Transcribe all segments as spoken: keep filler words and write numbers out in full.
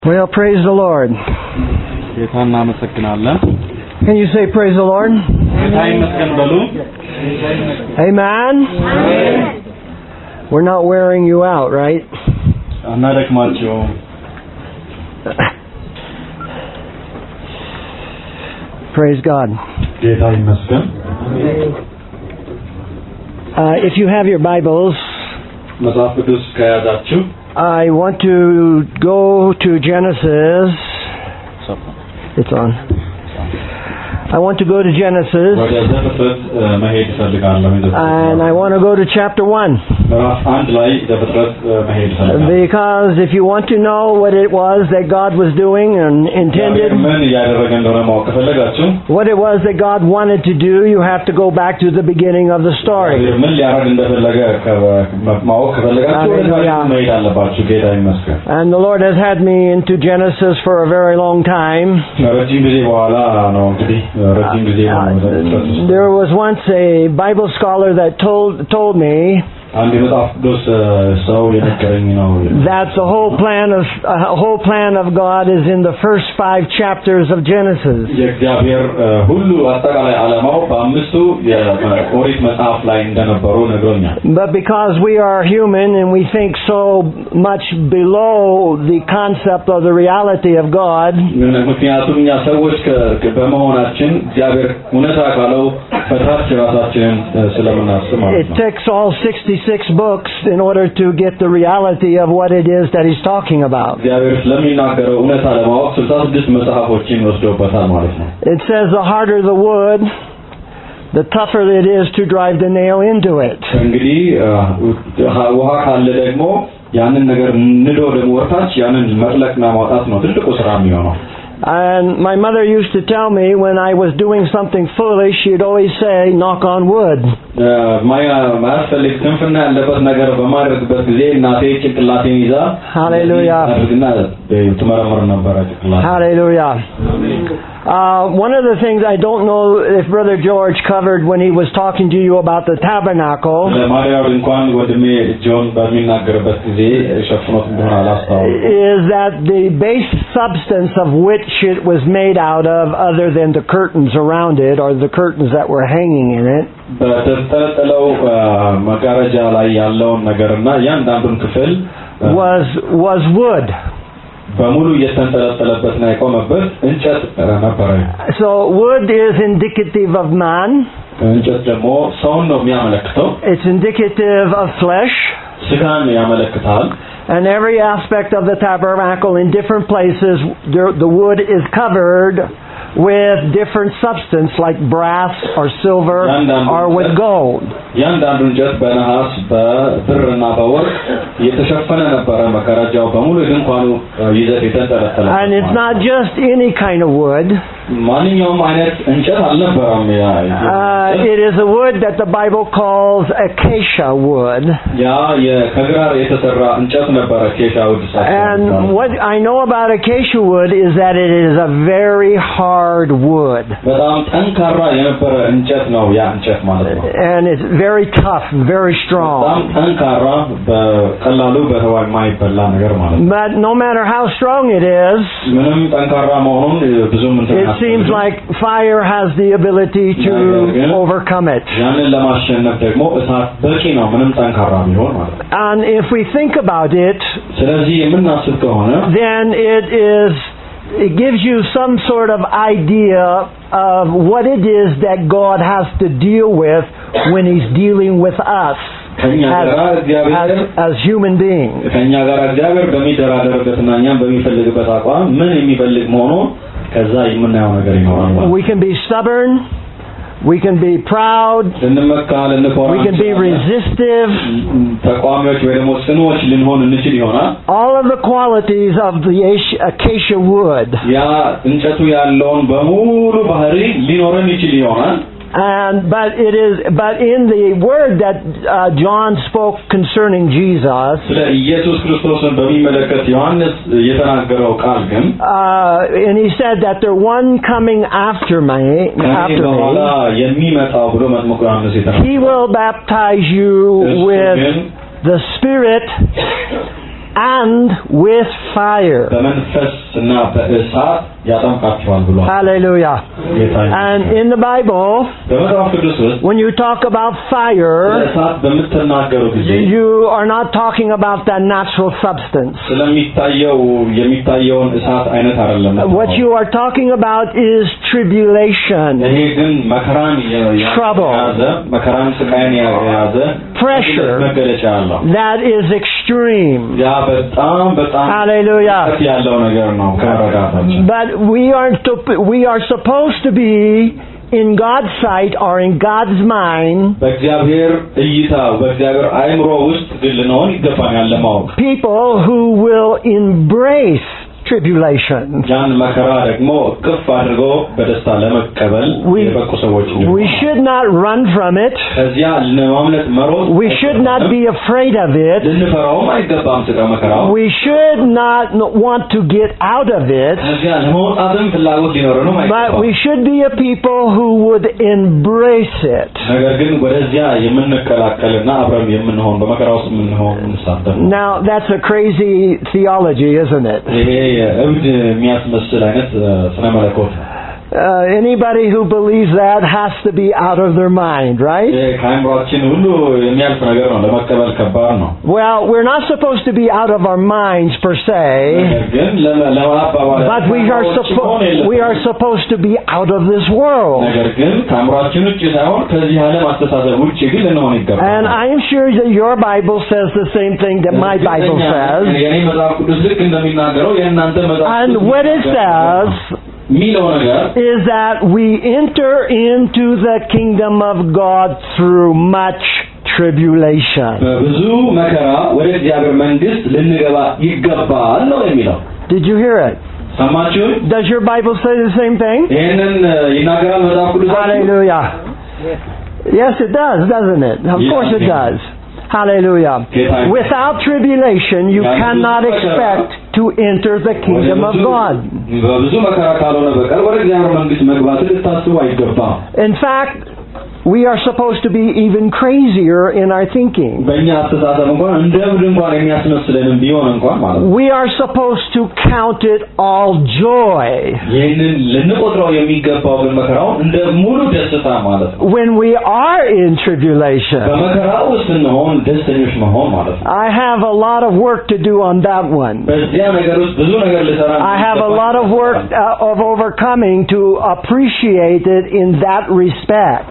Well, praise the Lord. Can you say praise the Lord? Amen? Amen. We're not wearing you out, right? Praise God. Uh, if you have your Bibles, I want to go to Genesis. It's on. I want to go to Genesis. And I want to go to chapter one. Because if you want to know what it was that God was doing and intended, what it was that God wanted to do, you have to go back to the beginning of the story. And the Lord has had me into Genesis for a very long time. Uh, there was once a Bible scholar that told told me that the whole plan of uh, whole plan of God is in the first five chapters of Genesis. But because we are human and we think so much below the concept of the reality of God, it takes all sixty-six books in order to get the reality of what it is that he's talking about. It says the harder the wood, the tougher it is to drive the nail into it. And my mother used to tell me when I was doing something foolish, she'd always say, knock on wood. Hallelujah. Hallelujah. Uh, one of the things I don't know if Brother George covered when he was talking to you about the tabernacle is that the base substance of which it was made out of, other than the curtains around it or the curtains that were hanging in it, was was wood. So wood is indicative of man. It's indicative of flesh. And every aspect of the tabernacle in different places, the wood is covered with different substance like brass or silver or with gold. And it's not just any kind of wood. Uh, it is a wood that the Bible calls acacia wood. And what I know about acacia wood is that it is a very hard wood. And it's very tough, very strong. But no matter how strong it is, it seems like fire has the ability to overcome it. And if we think about it, then it is it gives you some sort of idea of what it is that God has to deal with when He's dealing with us as, as, as human beings. We can be stubborn. We can be proud. We can be resistive. All of the qualities of the acacia wood. And but it is but in the word that uh, John spoke concerning Jesus, uh, and he said that the one coming after me, after me, he will baptize you with the Spirit and with fire. በመንፈስና በእሳት ያጠምቃቸዋል ብሏል። Hallelujah. And in the Bible, በመጽሐፍ ቅዱስ ውስጥ when you talk about fire, እሳት በምትናገሩ ጊዜ you are not talking about that natural substance. ስለሚታየው የሚታየውን እሳት አይነት አይደለም። What you are talking about is tribulation. ይሄ ግን መከራን የያዘ መከራን ስቃይን የያዘ pressure መገለጫ አለው። That is extreme. ያ በጣም በጣም Hallelujah. ያለው ነገር ነው ከረጋታችን። But we are to, we are supposed to be in God's sight or in God's mind. በእግዚአብሔር እይታ በእግዚአብሔር አእምሮ ውስጥ ግን ልንሆን ይገባናል ለማወቅ People who will embrace tribulation. ያን መከራ ደግሞ እቅፍ አድርጎ በደስታ ለመቀበል የበቁ ሰዎች ነው። We should not run from it. ከዚያ ለማምለጥ መሮጥ We should not be afraid of it. ልንፈራውም አይገባም ስለ መከራው። We should not want to get out of it. ከዚያ ለመውጣትም ፍላጎት ሊኖረንም አይገባም። But we should be a people who would embrace it. ነገር ግን ወደዚያ የምንቀላቀልና አብረን የምንሆን በመከራው ውስጥ የምንሆን እንሳተፍ። Now that's a crazy theology, isn't it? እብድ የሚያስመስል አይነት ስነ መለኮት ነው። Uh, anybody who believes that has to be out of their mind, right? ከአእምሮአችን ሁሉ የሚያልፍ ነገር ነው ለመቀበል ከባድ ነው። Well, we're not supposed to be out of our minds per se. ግን ለማባባል But we are supposed we are supposed to be out of this world. ነገር ግን ከአእምሮአችን ውጭ ሳይሆን ከዚህ ዓለም አስተሳሰብ ውጭ ግን ልንሆን ይገባል። And I am sure that your Bible says the same thing that my Bible says. የኔ መጽሐፍ ቅዱስ ልክ እንደሚናገረው የእናንተ መጽሐፍ ቅዱስ And what it says is that we enter into the kingdom of God through much tribulation. በብዙ መከራ ወደ እግዚአብሔር መንግስት ልንገባ ይገባል ነው የሚለው። Did you hear it? ሰማችሁ? Does your Bible say the same thing? ይሄንን ይናገራል መጽሐፍ ቅዱስ? Hallelujah. Yes, it does, doesn't it? Of course it does. Hallelujah. Without tribulation, you cannot expect to enter the kingdom of God. In fact, we are supposed to be even crazier in our thinking. We are supposed to count it all joy when we are in tribulation. I have a lot of work to do on that one. I have a lot of work uh, of overcoming to appreciate it in that respect.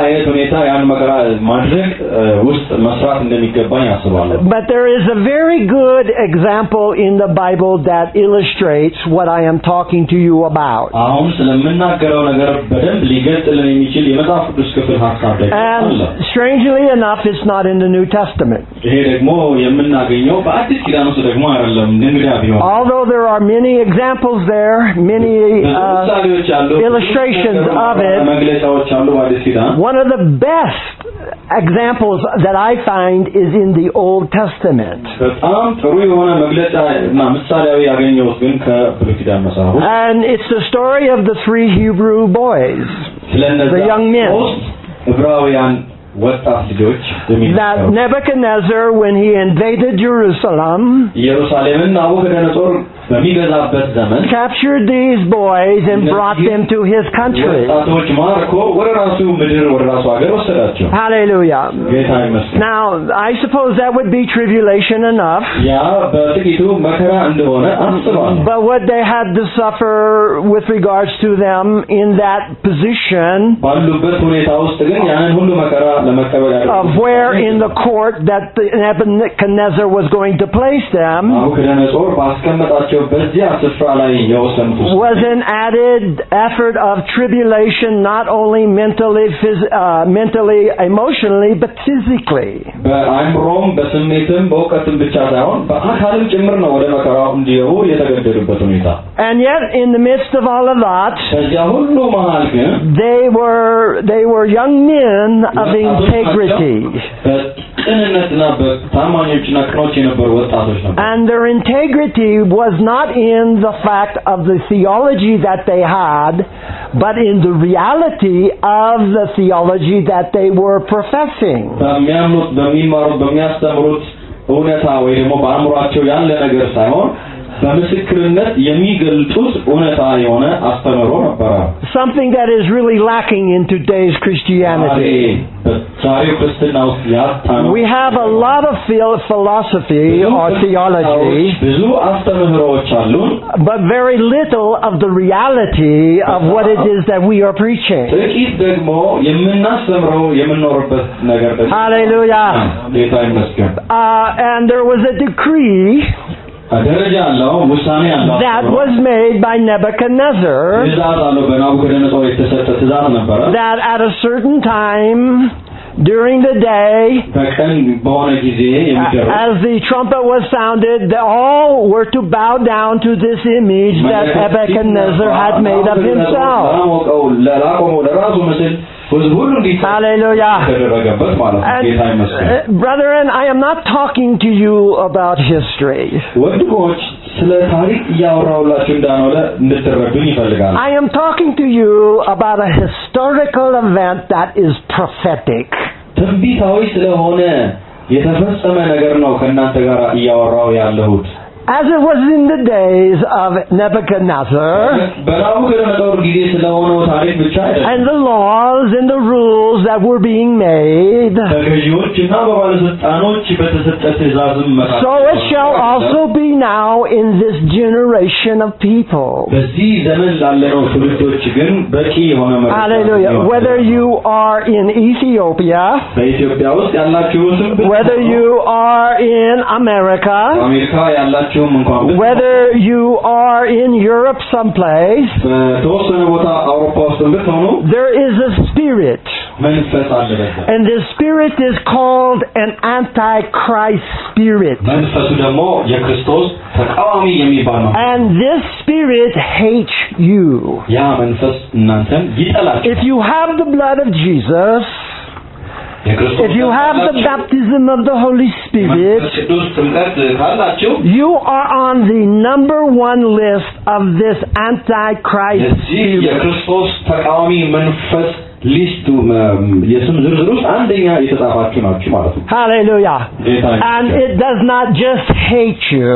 But there is a very good example in the Bible that illustrates what I am talking to you about. And strangely enough, it's not in the New Testament. Although there are many examples there, many uh, illustrations of it, one of the best examples that I find is in the Old Testament. And it's the story of the three Hebrew boys, the young men. That Nebuchadnezzar, when he invaded Jerusalem, captured these boys and brought them to his country. Hallelujah. Now, I suppose that would be tribulation enough. But what they had to suffer with regards to them in that position of where in the court that Nebuchadnezzar was going to place them was an added effort of tribulation, not only mentally, phys- uh, mentally, emotionally, but physically. And yet, in the midst of all of that, they were they were young men of integrity. And their integrity was not in the fact of the theology that they had, but in the reality of the theology that they were professing. እውነታ ወይ ደግሞ በአእምሮአቸው ያለ ነገር ሳይሆን በምስክርነት የሚገልጡት እውነታ የሆነ አስተምሮ ነበር something that is really lacking in today's Christianity we have a lot of philosophy or theology ብዙ አስተምህሮዎች አሉን but very little of the reality of what it is that we are preaching ጥቂት ደግሞ የምናስተምረው የምንኖርበት ነገር ደግሞ hallelujah ጌታ ይመስገን uh, and there was a decree that was made by Nebuchadnezzar that at a certain time during the day as the trumpet was sounded they all were to bow down to this image that Nebuchadnezzar had made of himself. Hallelujah. And, uh, brethren, I am not talking to you about history. I am talking to you about a historical event that is prophetic. As it was in the days of Nebuchadnezzar, and the laws and the rules that were being made, so it shall also be now in this generation of people. Hallelujah. Whether you are in Ethiopia, whether you are in America, whether you are in Europe someplace, there is a spirit. And this spirit is called an Antichrist spirit. And this spirit hates you. If you have the blood of Jesus, if you have the baptism of the Holy Spirit, you are on the number one list of this Antichrist spirit. Hallelujah. And it does not just hate you,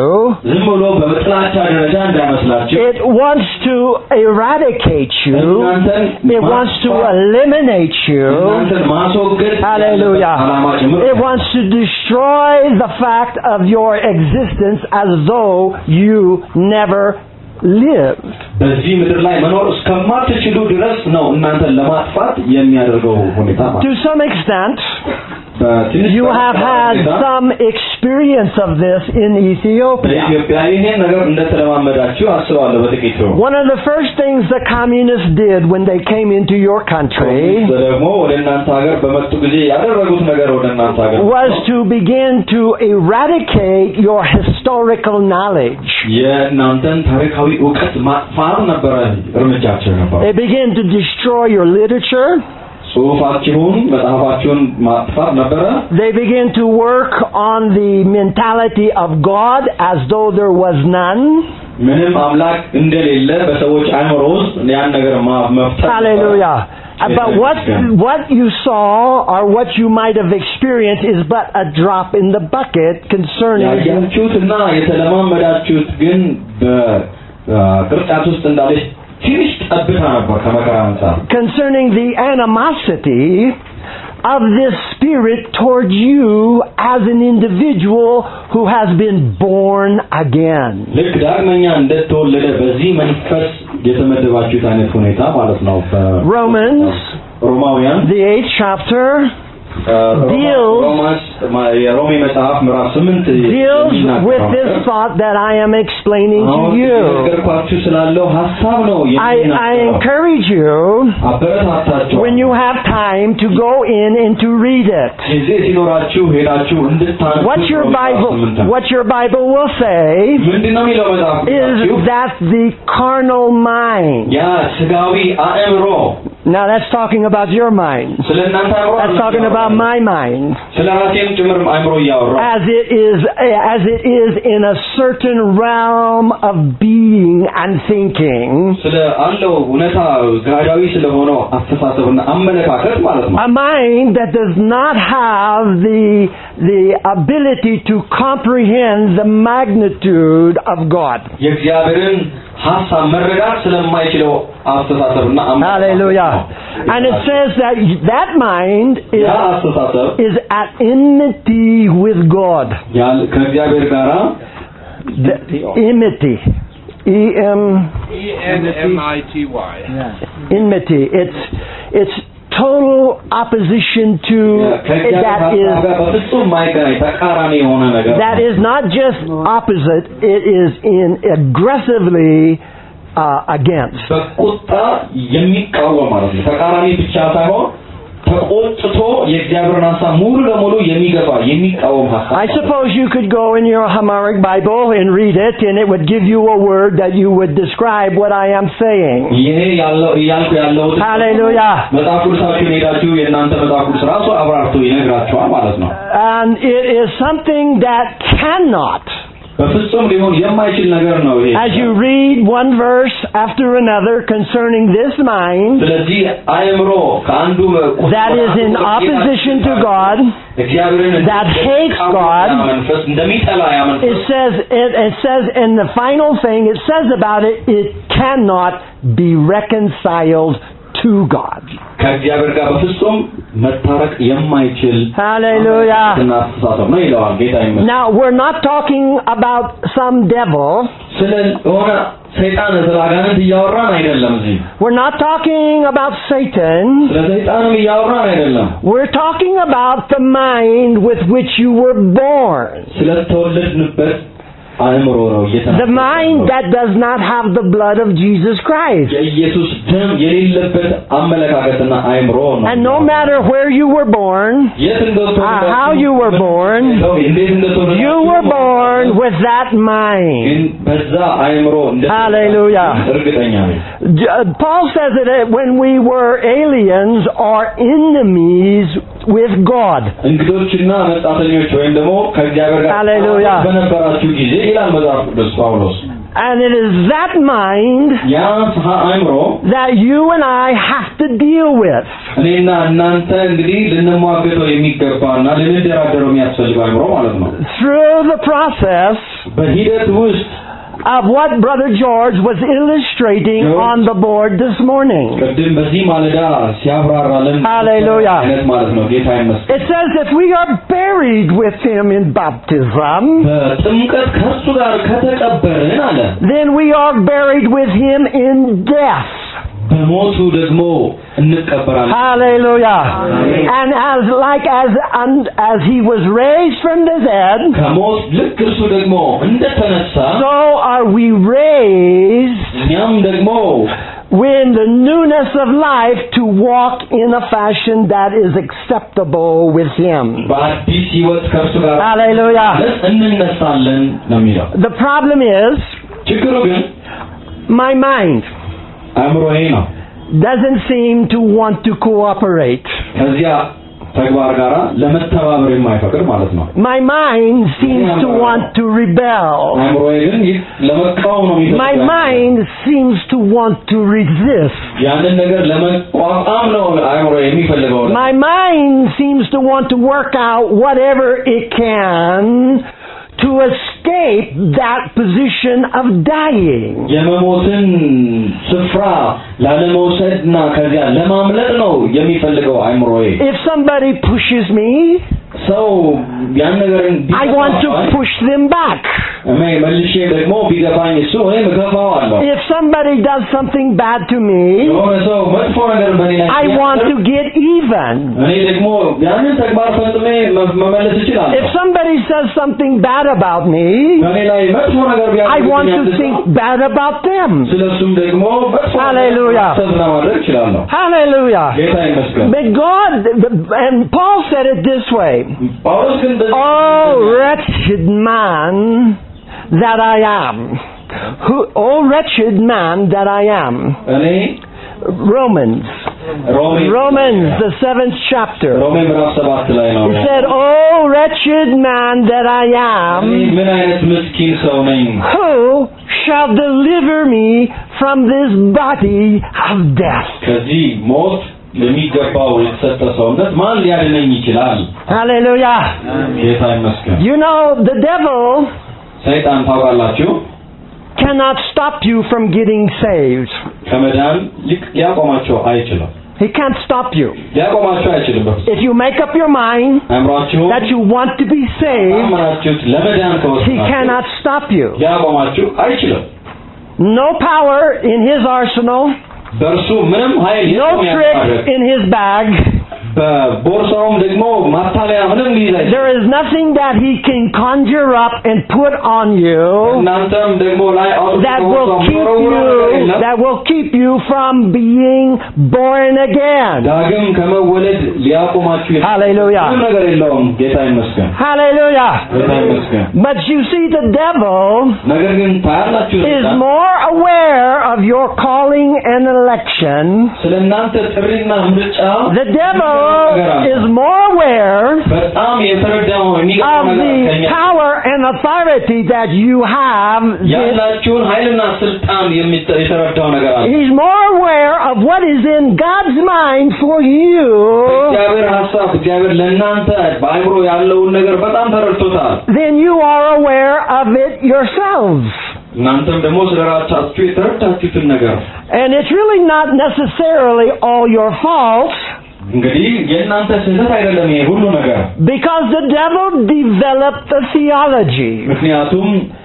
it wants to eradicate you, it wants to eliminate you. Hallelujah. It wants to destroy the fact of your existence as though you never lived. To some extent, you have had some experience of this in Ethiopia. One of the first things the communists did when they came into your country was to begin to eradicate your historical knowledge. They began to destroy your literature. They began to work on the mentality of God as though there was none. Hallelujah. But what what you saw or what you might have experienced is but a drop in the bucket concerning concerning the animosity of this spirit towards you as an individual who has been born again. Romans, the eighth chapter, deals, deals with this thought that I am explaining to you. I, I encourage you, when you have time, to go in and to read it. What your Bible, what your Bible will say is that the carnal mind Now that's talking about your mind. That's talking about my mind. As it is, as it is in a certain realm of being and thinking. A mind that does not have the the ability to comprehend the magnitude of God. Hallelujah. And it says that that mind is, is at enmity with God. The, enmity. E M E N M I T Y. Enmity. It's it's total opposition to that is that is not just opposite, it is in aggressively uh, against. I suppose you could go in your Amharic Bible and read it, and it would give you a word that you would describe what I am saying. Hallelujah. And it is something that cannot, as you read one verse after another concerning this mind that is in opposition to God, that hates God, it says, it, it says in the final thing, it says about it, it cannot be reconciled to God. Hallelujah. Now we're not talking about some devil. We're not talking about Satan. We're talking about the mind with which you were born. The mind that does not have the blood of Jesus Christ. And no matter where you were born, or how you were born, you were born with that mind. Hallelujah. Paul says that when we were aliens or enemies with God. Hallelujah. And it is that mind that you and I have to deal with. Through the process of what Brother George was illustrating George. on the board this morning. Hallelujah. It says that we are buried with Him in baptism. Then we are buried with Him in death. Hallelujah. And as like as and as He was raised from the dead, so are we raised in the newness of life to walk in a fashion that is acceptable with Him. Hallelujah. The problem is my mind doesn't seem to want to cooperate. My mind seems to want to rebel. My mind seems to want to resist. My mind seems to want to work out whatever it can to escape that position of dying. If somebody pushes me, so I want to push them back. If somebody does something bad to me, I want to get even. If somebody says something bad about me, I want to think bad about them. Hallelujah. Hallelujah. But God, and Paul said it this way: "Oh, wretched man that I am. Who, oh, wretched man that I am. Romans. Romans. Romans, the seventh chapter. ሮሜ ምዕራፍ ሰባት ላይ ነው። He said, "Oh, wretched man that I am, ምን አይነት ምስኪን ሰው ነኝ? who shall deliver me from this body of death?" ከዚህ ሞት ለሚገባው የተሰጠ ሰውነት ማን ሊያድነኝ ይችላል? Hallelujah. ጌታ ይመስገን። You know, the devil ሰይጣን ታውቃላችሁ cannot stop you from getting saved. ከመዳን ሊያቆማቸው አይችልም። He can't stop you. ሊያቆማቸው አይችልም። If you make up your mind አምራችሁ that you want to be saved, አምራችሁት ለመዳን he ከወሰናችሁ cannot stop you. ሊያቆማችሁ አይችልም። No power in his arsenal, በእርሱ ምንም ኃይል no የለም። trick in his bag. በቦርሳውም ደግሞ ማታለያ ምንም ሊይዝ አይችልም። There is nothing that he can conjure up and put on you እናንተም ደግሞ ላይ that will keep you that will keep you from being born again. ዳግም ከመወለድ ሊያቆማችሁ Hallelujah. ምንም ነገር የለውም። ጌታ ይመስገን። Hallelujah. ጌታ ይመስገን። But you see, the devil ነገር ግን ታያላችሁ is more aware of your calling and election. ስለእናንተ ጥሪና ምርጫ The devil is more aware በጣም የተረዳው of the power and authority that you have. ያላችሁን ኃይልና ስልጣን የተረዳው ነገር አለ። He's more aware of what is in God's mind for you. እግዚአብሔር ሐሳብ እግዚአብሔር ለእናንተ በአእምሮ ያለውን ነገር በጣም ተረድቶታል። Then you are aware of it yourselves. እናንተም ደግሞ ስለራሳችሁ የተረዳችሁትን ነገር And it's really not necessarily all your fault. እንግዲህ የእናንተ ስህተት አይደለም ይሄ ሁሉ ነገር። Because the devil developed the theology. ምክንያቱም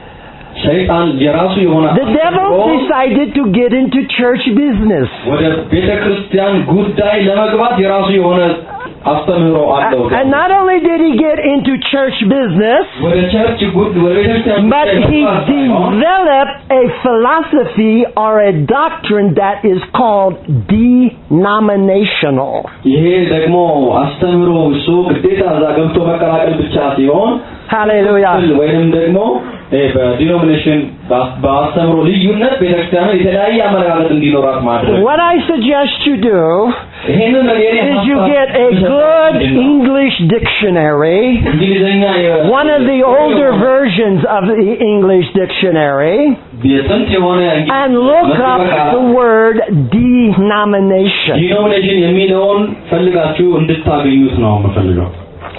ሰይጣን የራሱ የሆነ The devil decided to get into church business. ወደ ቤተክርስቲያን ጉዳይ ለመግባት የራሱ የሆነ አስተምህሮ አለው። And not only did he get into church business, ወደ ቸርች ጉዳይ ወደ ቤተክርስቲያን but he developed a philosophy or a doctrine that is called denominational. ይሄ ደግሞ አስተምህሮ እሱ ግዴታ እዛ ገብቶ መቀላቀል ብቻ ሲሆን Hallelujah. ወይንም ደግሞ በዲኖሚኔሽን በአስተምህሮ ልዩነት ቤተክርስቲያን የተለያየ አመለካከት እንዲኖራት ማድረግ። What I suggest you do is you get a good English dictionary, one of the older versions of the English dictionary, and look up the word denomination. Denomination የሚለውን ፈልጋችሁ እንድታገኙት ነው የምፈልገው።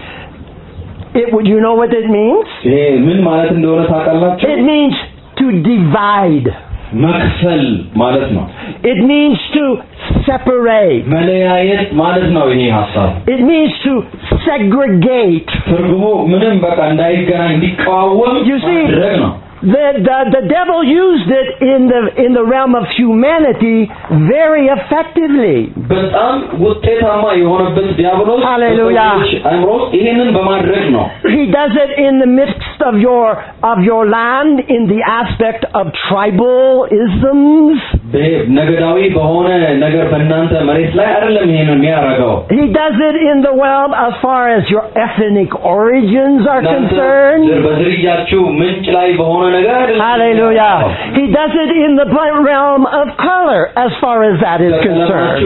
It, would you know what it means? ምን ማለት እንደሆነ ታውቃላችሁ? It means to divide. መክፈል ማለት ነው። It means to separate. መለያየት ማለት ነው ይሄ ሐሳብ። It means to segregate. ትርጉሙ ምንም በቃ እንዳይገናኝ እንዲቃወም ማድረግ ነው። The, the the devil used it in the in the realm of humanity very effectively. በጣም ውጤታማ የሆነበት ዲያብሎስ Hallelujah. አእምሮ ይሄንን በማድረግ ነው። He does it in the midst of your of your land in the aspect of tribalisms. ነገዳዊ በሆነ ነገር በእናንተ መሬት ላይ አይደለም ይሄንን የሚያደርገው። He does it in the world as far as your ethnic origins are concerned. በዝርያችሁ ምንጭ ላይ በሆነ ነገር Hallelujah. He does it in the realm of color as far as that is concerned.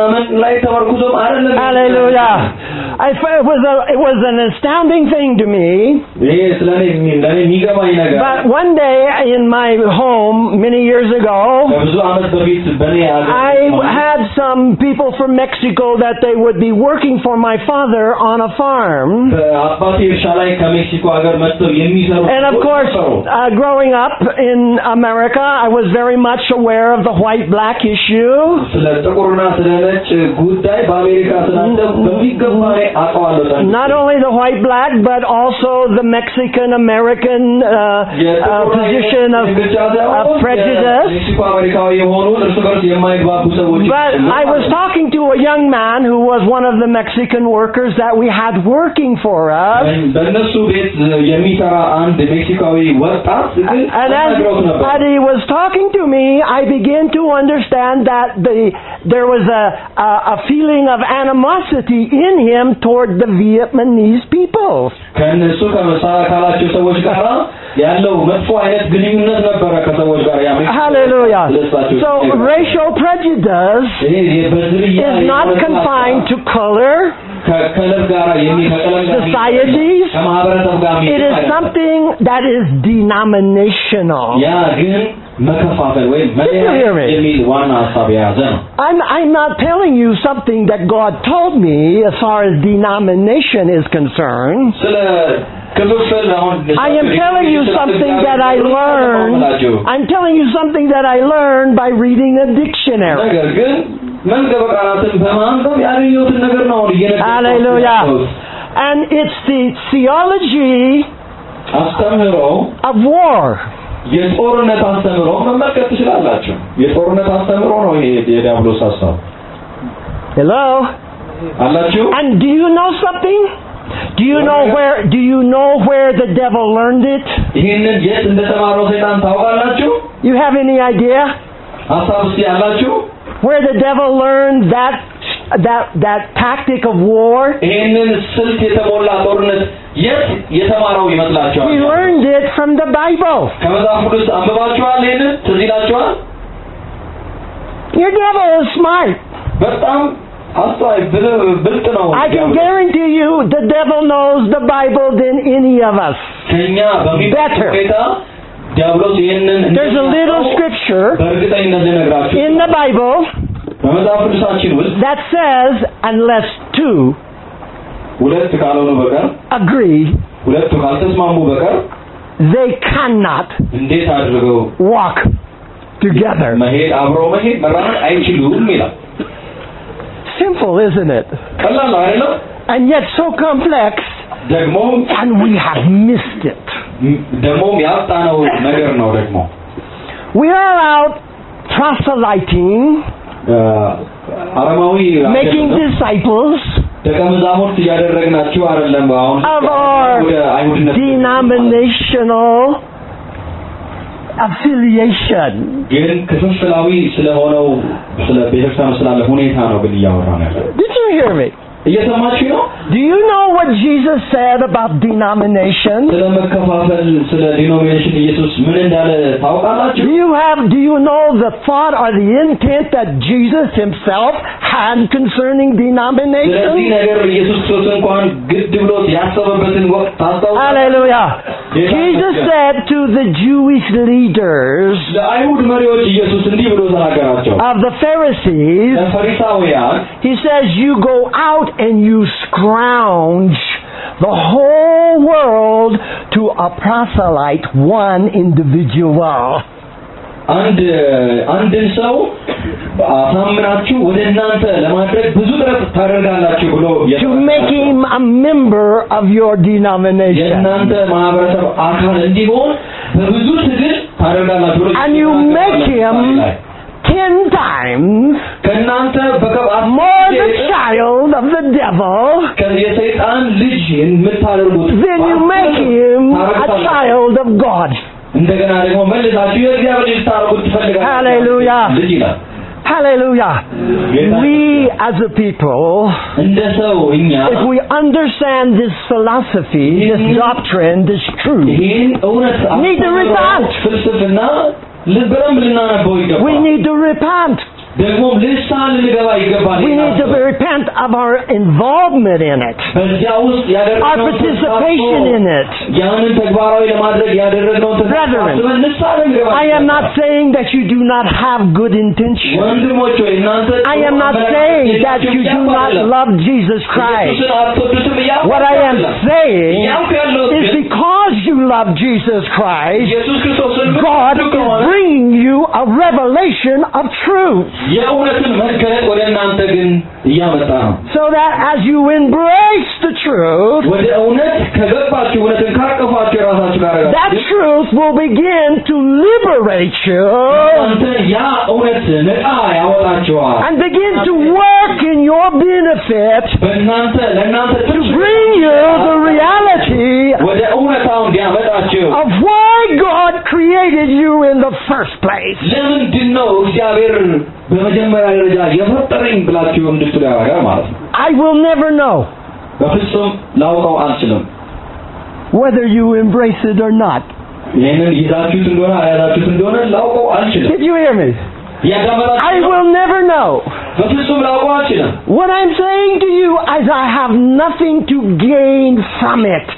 Hallelujah. I, it was a, it was an astounding thing to me. But one day in my home many years ago, I had some people from Mexico that they would be working for my father on a farm. And of course, uh, growing up in America, I was very much aware of the white-black issue. Not only the white-black, but also the Mexican-American uh, uh, position of, of prejudice. But I was talking to a young man who was one of the Mexican workers that we had working for us. And as, as he was talking to me, I began to understand that the, there was a, a, a feeling of animosity in him toward the Vietnamese people. ያለው መጥፎ አይነት ግንኙነት ነበር ከሰዎች ጋር ያመጣ Hallelujah. So racial prejudice is not confined to color, societies. It is something that is denominational. Did you hear me? I'm, I'm not telling you something that God told me as far as denomination is concerned. I am telling you something that I learned. I'm telling you something that I learned by reading a dictionary. Hallelujah. And it's the theology of war. የጦርነት አስተምሮ መመልከት ትችላላችሁ የጦርነት አስተምሮ ነው ይሄ የዲያብሎስ ሐሳብ Hello አላችሁ And do you know something Do you know where do you know where the devil learned it ይሄንን የት እንደተማረው ሰይጣን ታውቃላችሁ You have any idea ሐሳብ ያላችሁ Where the devil learned that that that tactic of war ይሄንን ስልት የተሞላ ጦርነት የት የተማረው ይመስላችኋል He learned it from the Bible ከመጽሐፍ ቅዱስ አንብባችኋል ይሄንን ትዝ ይላችኋል Your devil is smart በጣም አስተዋይ ብልጥ ነው I can guarantee you the devil knows the Bible than any of us ከኛ በሚበልጥ ዲያብሎስ ይሄንን There's a little scripture በእርግጠኝነት ልነግራችሁ in the Bible በመጽሐፍ ቅዱሳችን ውስጥ that says unless two ሁለት ካልሆኑ በቀር agree ሁለቱ ካልተስማሙ በቀር they cannot እንዴት አድርገው walk together መሄድ አብረው መሄድ መራመድ አይችሉም ይላል Simple isn't it ቀላል ነው አይደል and yet so complex ደግሞ and we have missed it ደግሞ ያጣነው ነገር ነው ደግሞ We are out proselyting አረማዊ making disciples ደቀ መዛሙርት ያደረግናቸው አይደለም አሁን denominational affiliation ግን ክፍፍላዊ ስለሆነው ስለ ቤተክርስቲያን ስላለ ሁኔታ ነው ግን ያወራን ያለው Did you hear me እየሰማችሁ ነው Do you know what Jesus said about denomination ስለ መከፋፈል ስለ denomination ኢየሱስ ምን እንዳለ ታውቃላችሁ Do you have do you know the thought or the intent that Jesus himself had concerning denomination ስለዚህ ነገር ኢየሱስ ክርስቶስ እንኳን ግድ ብሎት ያሰበበትን ወቅት ታውቃላችሁ Hallelujah Jesus said to the Jewish leaders ለአይሁድ መሪዎች ኢየሱስ እንዲህ ብሎ ተናገራቸው of the Pharisees ለፈሪሳውያን He says you go out and you scrounge the whole world to a proselyte one individual አንድ አንድን ሰው አሳምናችሁ ወደ እናንተ ለማድረግ ብዙ ጥረት ታደርጋላችሁ ብሎ to make him a member of your denomination የእናንተ ማህበረሰብ አካል እንዲሆን በብዙ ትግል ታደርጋላችሁ and you make him ten times ከናንተ በከባድ more the child of the devil ከየሰይጣን ልጅ የምታደርጉት then you make him a child of God እንደገና ደግሞ መልሳችሁ የእግዚአብሔር ልጅ ታደርጉት ትፈልጋላችሁ Hallelujah ልጅ ይላል Hallelujah we as a people እንደ ሰው እኛ if we understand this philosophy this doctrine this truth ይሄን እውነት need to repent ፍልስፍና ልበረም ልናነበው ይገባል we need to repent ደግሞ ልሳን ልገባ ይገባል we need to repent of our involvement in it በዚያ ውስጥ ያደረግነው our participation in it ያንን ተግባራዊ ለማድረግ ያደረግነው Brethren, I am not saying that you do not have good intentions ወንድሞች ወይ እናንተ I am not saying that you do not love Jesus Christ what I am saying is because you love Jesus Christ God is bringing you a revelation of truth የእውነትን መገለጥ ወደ እናንተ ግን እያመጣ ነው so that as you embrace the truth ወደ እውነት ከገባችሁ እውነትን ካቀፋችሁ ራሳችሁ ጋር that truth will begin to liberate you አንተ ያ እውነት ነፃ ያወጣችኋል and begin to work in your benefit በእናንተ ለእናንተ to bring you the reality ወደ እውነታው እንዲያመጣችሁ of why God created you in the first place ለምንድን ነው እግዚአብሔር በመጀመሪያ ደረጃ የፈጠረኝ ብላችሁ እንድትሉ ያደርጋል ማለት ነው I will never know በፍጹም ላውቀው አልችልም whether you embrace it or not ይሄንን ይዛችሁት እንደሆነ አያዛችሁት እንደሆነ ላውቀው አልችልም። Did you hear me? I will never know. What I'm saying to you is I have nothing to gain from it.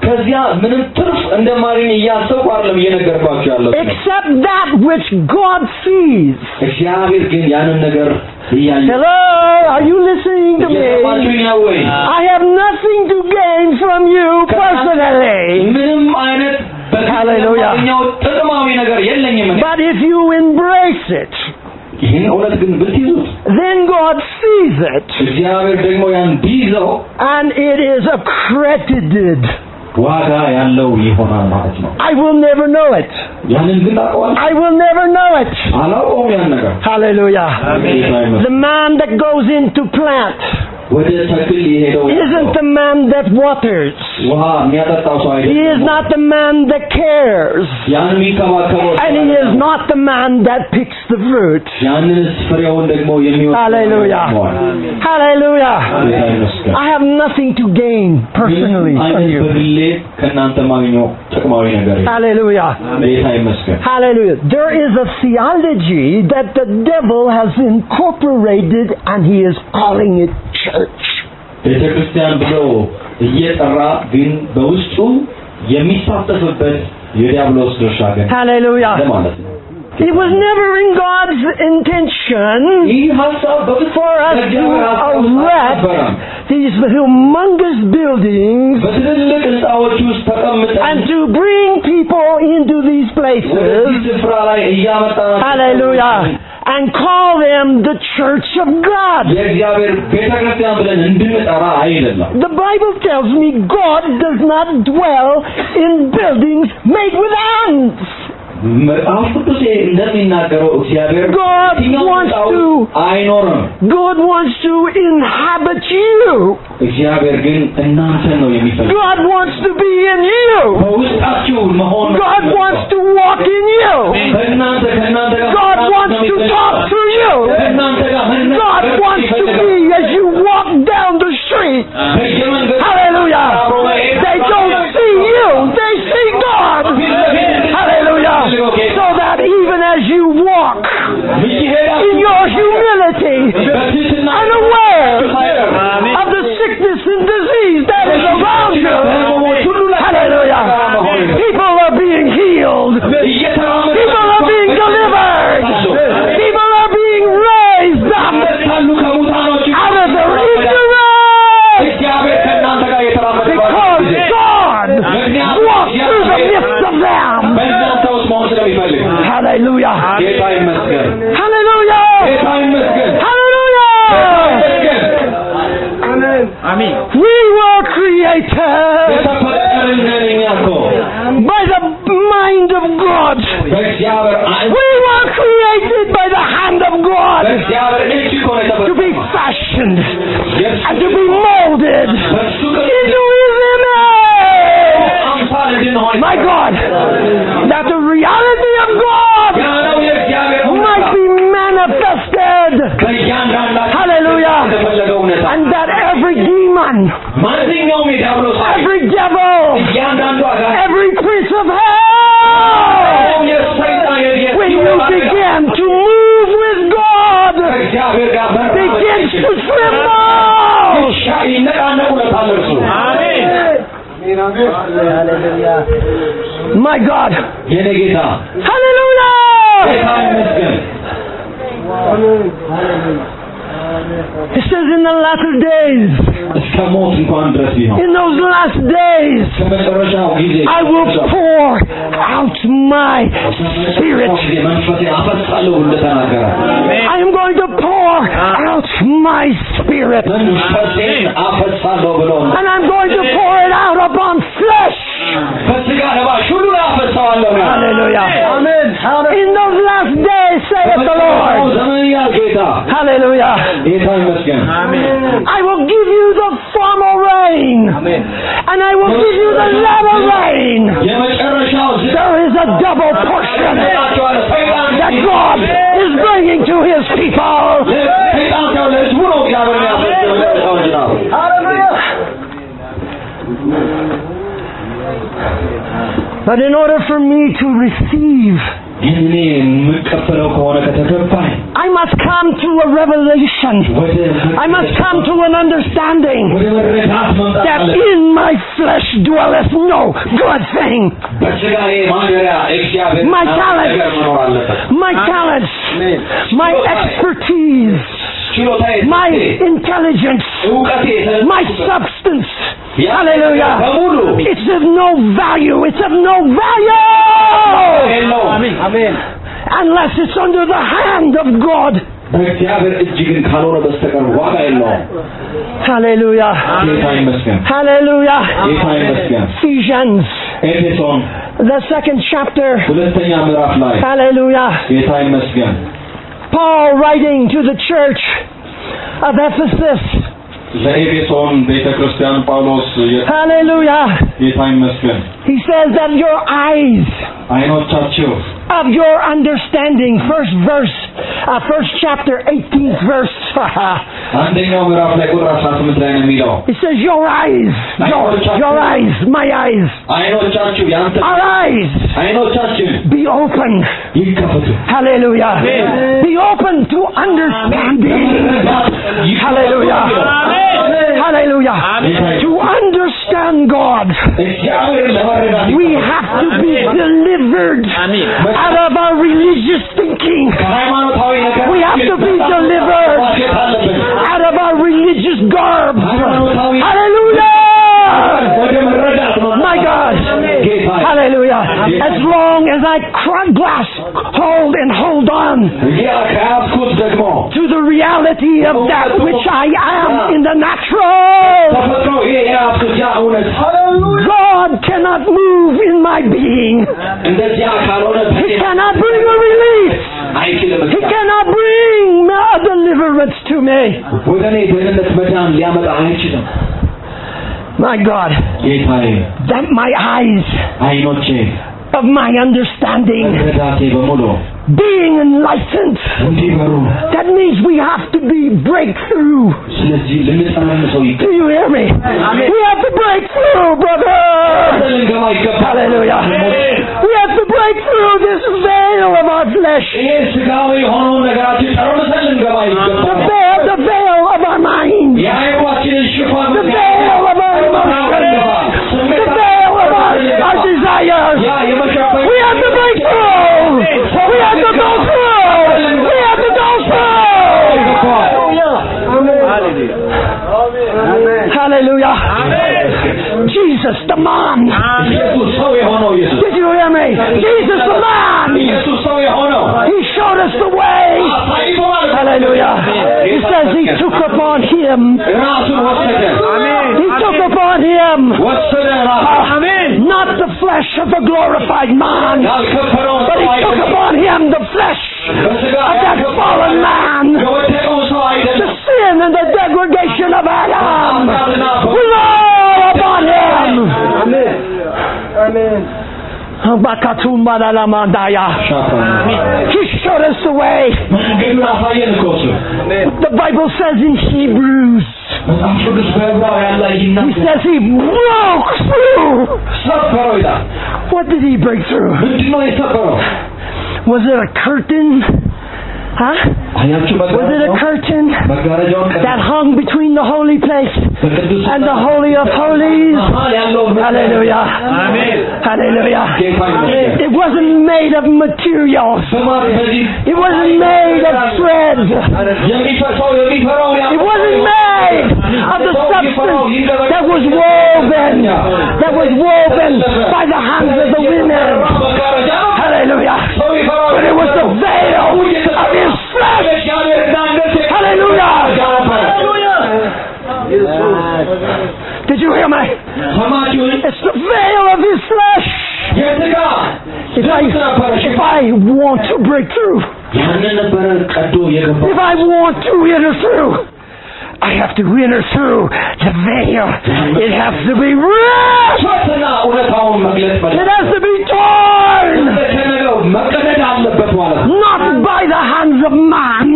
Except that which God sees. Hello, are you listening to me? I have nothing to gain from you personally. Hallelujah. But if you embrace it, then God sees it, and it is accredited. I will never know it. I will never know it. Hallelujah. The man that goes into plant isn't the man that waters. He is not the man that cares. And he is not the man that picks the fruit. Hallelujah. Hallelujah. I have nothing to gain personally from you. Hallelujah. Hallelujah. There is a theology that the devil has incorporated and he is calling it church. ቤተክርስቲያን ብሎ እየጠራ ግን በውስጡ የሚሳተፍበት የዲያብሎስ ድርሻ ግን Hallelujah. ለማለት ነው። It was never in God's intention for us to erect these humongous buildings and to bring people into these places. Hallelujah. And call them the Church of God. The Bible tells me God does not dwell in buildings made with hands. God wants to God wants to inhabit you. God wants to be in you. God wants to walk in you. God wants to talk to you. God wants to be as you walk down the street. Hallelujah. They don't see you, they see God. Hallelujah. So that even as you walk in your humility, unaware of the sickness and disease that is around you, hallelujah, people are being healed, people are being delivered, people are being raised up out of their ignorance, because God walks through the midst of them. Hallelujah. Hallelujah. Hallelujah. Amen. We were created by the mind of God. We were created by the hand of God to be fashioned and to be molded into His image. My God, that the reality of God might be manifested. Hallelujah. And that every demon, every devil, every prince of hell, when you begin to move with God, begins to tremble. Amen. My God. Hallelujah. It says in the latter days, in those last days, I will pour out my Spirit. I am going to pour out my Spirit. And I'm going to pour it out upon flesh. Hallelujah. Amen. In those last days, saith the Lord. Hallelujah. I will give you the former rain. And I will give you the latter rain. There is a double portion that God is bringing to His people. Hallelujah. But in order for me to receive, I must come to a revelation. I must come to an understanding that in my flesh dwelleth no good thing. My talents, my talents, my expertise, my intelligence, my substance, hallelujah, it's of no value, it's of no value Amen. unless it's under the hand of God. Hallelujah. Hallelujah. Ephesians, the second chapter. Hallelujah. Paul writing to the church of Ephesus. Hallelujah. He says that your eyes of your understanding, first verse, uh, first chapter, eighteenth verse. It says your eyes, your, your eyes, my eyes, our eyes be open. Hallelujah. Be open to understanding. Hallelujah. Hallelujah. To understand God, we have to be delivered out of our religious thinking. We have to be delivered out of our religious garb. Hallelujah. My God. Hallelujah. As long as I grasp, hold and hold on to the reality of that which I am in the natural, God cannot move in my being. He cannot bring a relief. He cannot bring a deliverance to me. My God, that my eyes of my understanding being enlightened, that means we have to be breakthrough. Do you hear me? We have to break through, brother. Hallelujah. We have to break through this veil of our flesh, the veil, the veil of our mind, the veil of our emotions, the veil of our, our desires. We have to break through. We have to go through. We have to go through. Hallelujah. Jesus the man. Did you hear me? Jesus the man. He showed us the way. Hallelujah. He says he took upon him. He took upon him. Not the flesh of the glorified man, but he took upon him the flesh of that fallen man. The sin and the degradation of Adam was all upon him. Amen. Amen. He showed us the way. The Bible says in Hebrews, he says he broke through. What did he break through? Was it a curtain? Huh? Was it a curtain that hung between the holy place and the Holy of Holies? Hallelujah. Hallelujah. It wasn't made of materials. It wasn't made of threads. It wasn't made of the substance that was woven, that was woven by the hands of the women. Hallelujah. But it was the veil of his flesh. Hallelujah. Did you hear me? It's the veil of his flesh. If I, if I want to break through, if I want to enter through, I have to enter through the veil. It has to be ripped. It has to be torn. Not by the hands of man,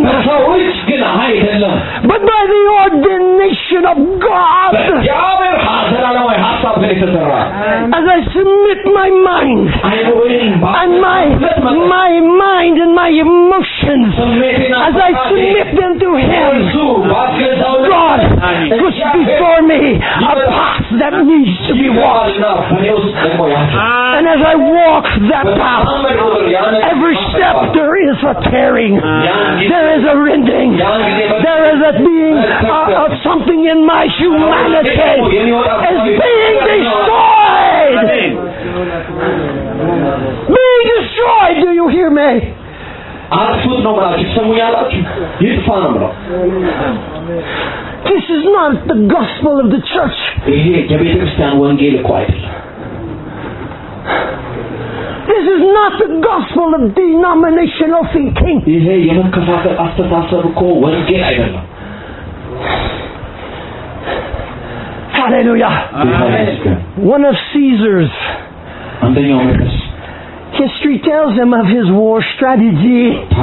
but by the ordination of God. የተሰራ as I submit my mind and my my mind and my emotions as I submit them to Him, God puts before me a path that needs to be walked, and as I walk that path, every step there is a tearing, there is a rending, there is a being uh, of something in my humanity is being destroyed. Being destroyed, do you hear me? This is not the gospel of the church. This is not the gospel of denominational thinking. Hallelujah. Amen. One of Caesar's, history tells him of his war strategy.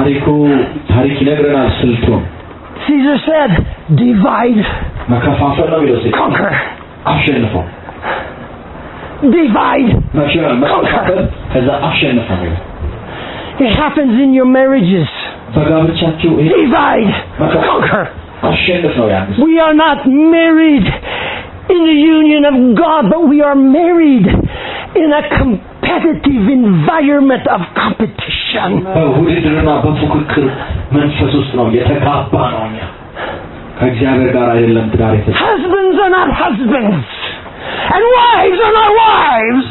Caesar said, divide, conquer. Divide, conquer. It happens in your marriages. Divide, conquer. We are not married in the union of God, but we are married in a competitive environment of competition. Husbands are not husbands, and wives are not wives.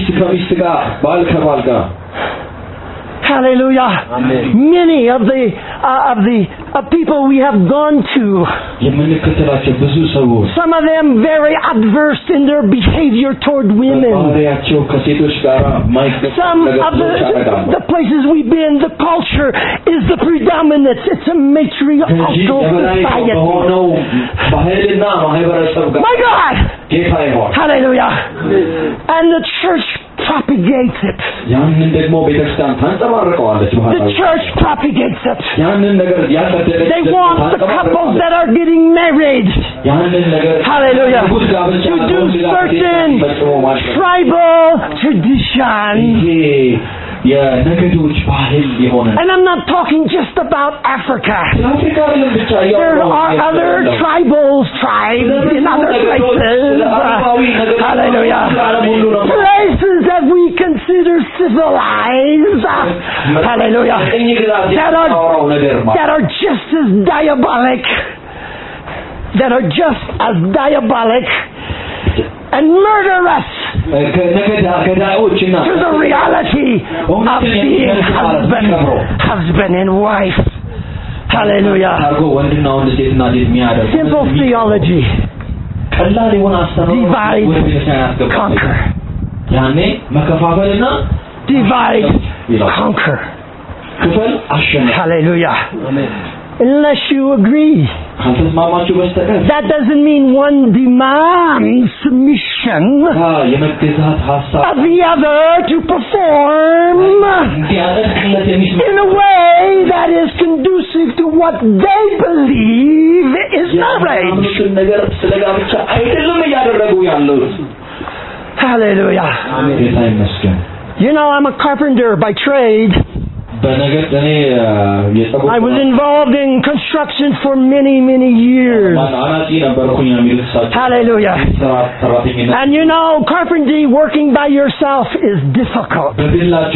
Hallelujah. Amen. Many of the uh, of the uh, people we have gone to, some of them very adverse in their behavior toward women. Some of the, the places we've been, the culture is the predominance. It's a matriarchal society. My God! Hallelujah. And the church propagates it. The church propagates it. They want the couples that are getting married, hallelujah, to do certain tribal traditions. And I'm not talking just about Africa. There are other tribal tribes in other places. Hallelujah. Places that we consider civilized. Hallelujah. That are, that are just as diabolic. That are just as diabolic and murderous to the reality of being husband, husband and wife. Hallelujah. Simple theology. Divide, conquer. Divide, conquer. Hallelujah. Unless you agree. That doesn't mean one demands submission of the other to perform in a way that is conducive to what they believe is marriage. Hallelujah. You know, I'm a carpenter by trade. I was involved in construction for many, many years. Hallelujah. And you know, carpentry, working by yourself is difficult. But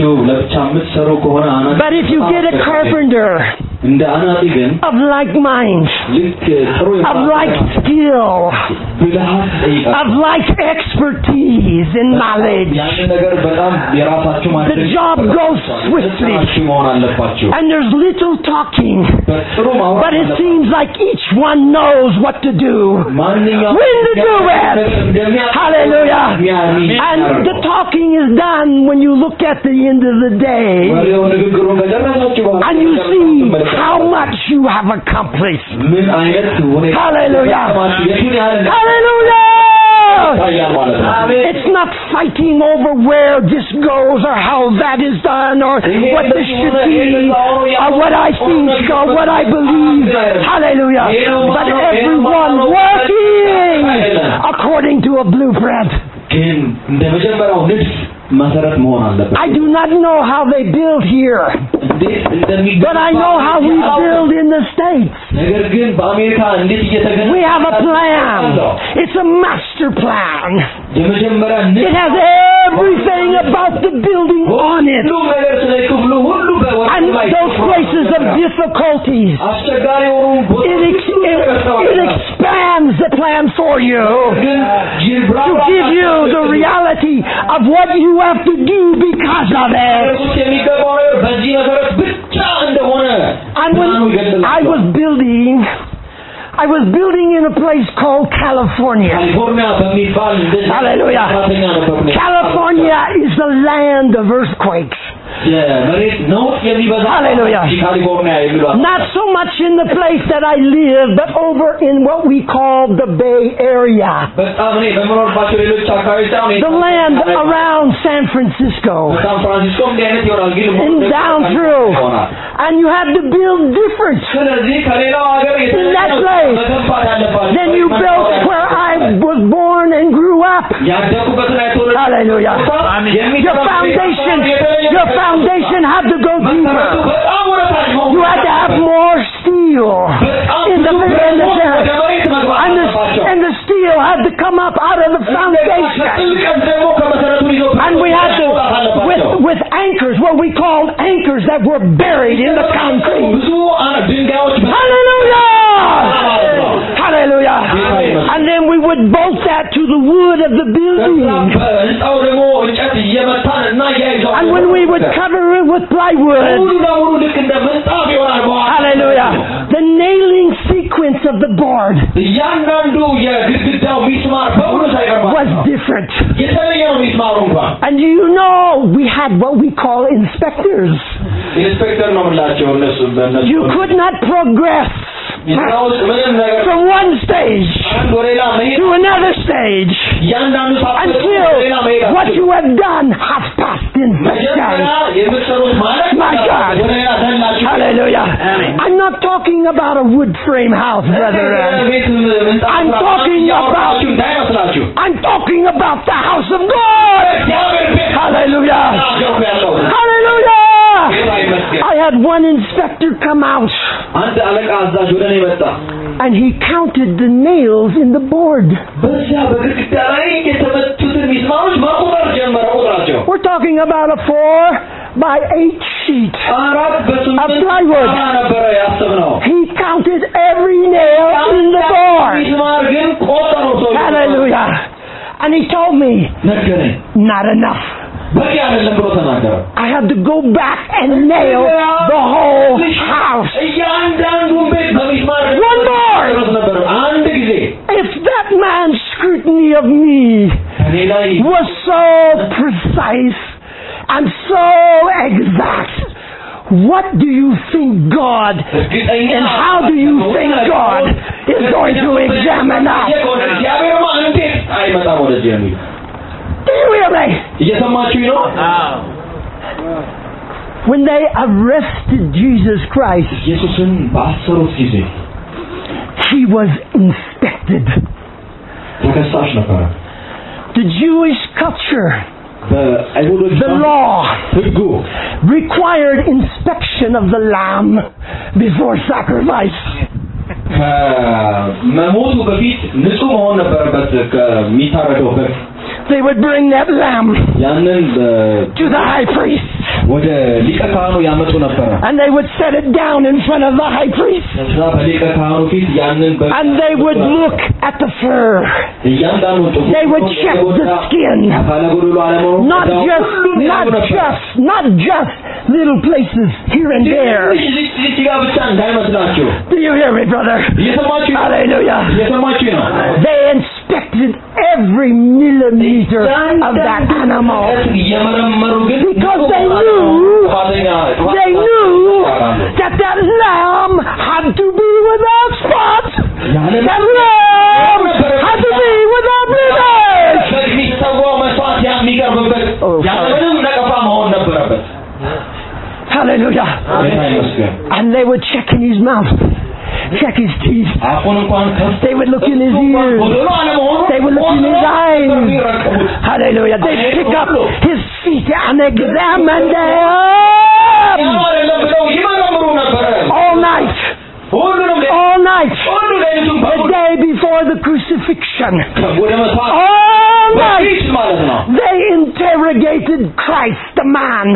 if you get a carpenter of like mind, of like skill, of like expertise and knowledge, the job goes swiftly. And there's little talking, but it seems like each one knows what to do, when to do it. Hallelujah. And the talking is done when you look at the end of the day and you see how much you have accomplished. Hallelujah. Hallelujah. It's not fighting over where this goes or how that is done or what this should be or what I think or what I believe. Hallelujah. But everyone working according to a blueprint. ግን እንደ መጀመሪያው ንድፍ መሰረት መሆን አለበት I do not know how they build here, እንዴት እንደሚገባ but I know how we build in the States. ነገር ግን በአሜሪካ እንዴት እየተገነባ We have a plan. It's a master plan. የመጀመሪያ It ንድፍ has everything about the building on it. ሁሉ ነገር ስለ ክፍሉ ሁሉ በወርቅ And ላይ those places of difficulties, አስቸጋሪ የሆኑ it, ex- it, it expands the plan for you ግን to ይብራራ give you the reality of what you have to do because of it. ኢየሱስ የሚገባው ነገር በዚህ መሰረት ብቻ እንደሆነ And when I was building, I was building in a place called California. ካሊፎርኒያ በሚባል እንደዚህ Hallelujah. ሰራተኛ ነበርኩ California is the land of earthquakes. የመሬት ነውጥ የሚበዛ Hallelujah. ካሊፎርኒያ የሚሏት Not so much in the place that I live, but over in what we call the Bay Area. በጣም እኔ በመኖርባቸው ሌሎች አካባቢዎች ሳይሆን The land around San Francisco. ሳን ፍራንሲስኮ እንዲህ አይነት ይሆናል ግን And down through. And you have to build different. ስለዚህ ከሌላው ሀገር In that place. መገንባት ያለባቸው Then you built where I was born and grew up. ያደኩበትን አይተወለድ Hallelujah. Your foundation, your foundation had to go deeper. You had to have more steel in the, in the center. And the, and the steel had to come up out of the foundation. And we had to, with, with anchors, what we called anchors that were buried in the concrete. Hallelujah! Hallelujah! And then we would bolt that to the wood of the building. And when we would cover it with plywood, hallelujah, the nailing sequence of the board was different. And you know, we had what we call inspectors. You could not progress from one stage to another stage until what you have done has passed inspection. My God. Hallelujah. I'm not talking about a wood frame house, brethren. I'm talking about I'm talking about the house of God. Hallelujah. Hallelujah. I had one inspector come out. And he counted the nails in the board. We're talking about a four by eight sheet of plywood. He counted every nail in the board. Hallelujah. And he told me, not enough. I had to go back and nail the whole house. One more. If that man's scrutiny of me was so precise and so exact, what do you think God and how do you think God is going to examine us? Do you hear me? When they arrested Jesus Christ, he was inspected. The Jewish culture, the law required inspection of the lamb before sacrifice. They would bring that lamb to the high priest. And they would set it down in front of the high priest. And they would look at the fur. They would check the skin. Not just, not just, not just little places here and there. Do you hear me, brother? Hallelujah. They inspected every millimeter of that animal because they knew they knew that that lamb had to be without spot. That lamb had to be without blemish. Oh, hallelujah. And they would check in his mouth. check his teeth. አፉን እንኳን ከፍቶ They would look in his ears. They would look in his eyes. Hallelujah. They pick up his feet and examine them. All night. All night. The day before the crucifixion. All night. They interrogated Christ, the man.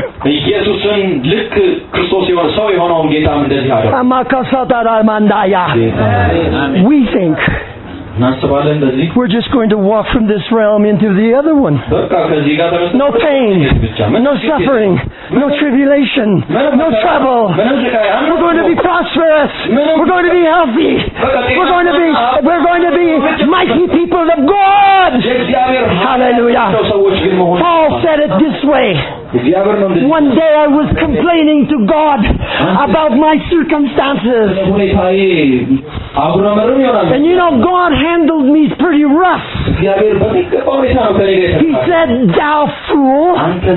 We think we're just going to walk from this realm into the other one. No pain, no suffering, no tribulation, no trouble. We're going to be prosperous. We're going to be healthy. We're going to be we're going to be mighty people of God. Hallelujah. Paul said it this way. One day I was complaining to God about my circumstances. And you know, God handled me pretty rough. He said, "Thou fool."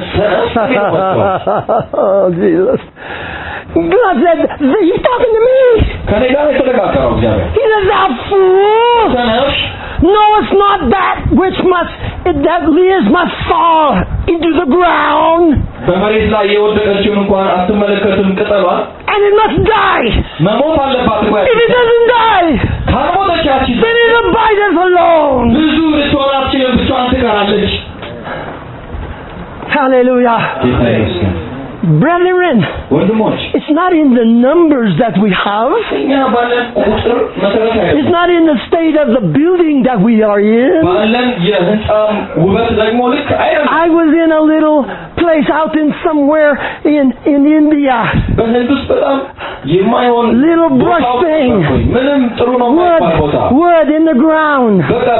Oh, Jesus. God said, he's talking to me. He said, "Thou fool. No, it's not that which must, it, that lives must fall into the ground. And it must die. If it doesn't die, then it abideth alone." Hallelujah. Brethren, it's not in the numbers that we have. It's not in the state of the building that we are in. I was in a little place out in somewhere in, in India. Little brush thing. Wood, wood in the ground.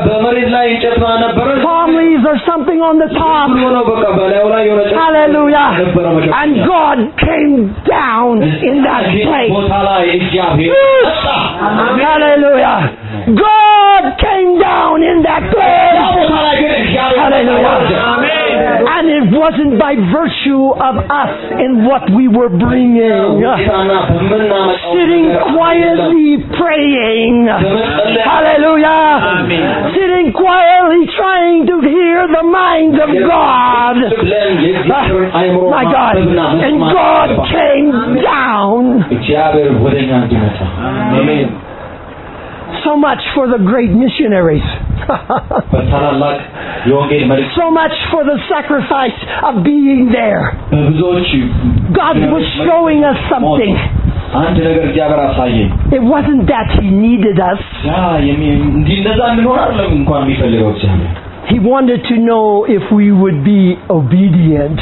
Palm leaves or something on the top. Hallelujah. And God came down in that place. Hallelujah. God came down in that place. Hallelujah. And it wasn't by virtue of us in what we were bringing. Sitting quietly praying. Hallelujah. Sitting quietly trying to hear the mind of God. My God. And God came down. Amen. So much for the great missionaries. So much for the sacrifice of being there. God was showing us something. It wasn't that He needed us. He wanted to know if we would be obedient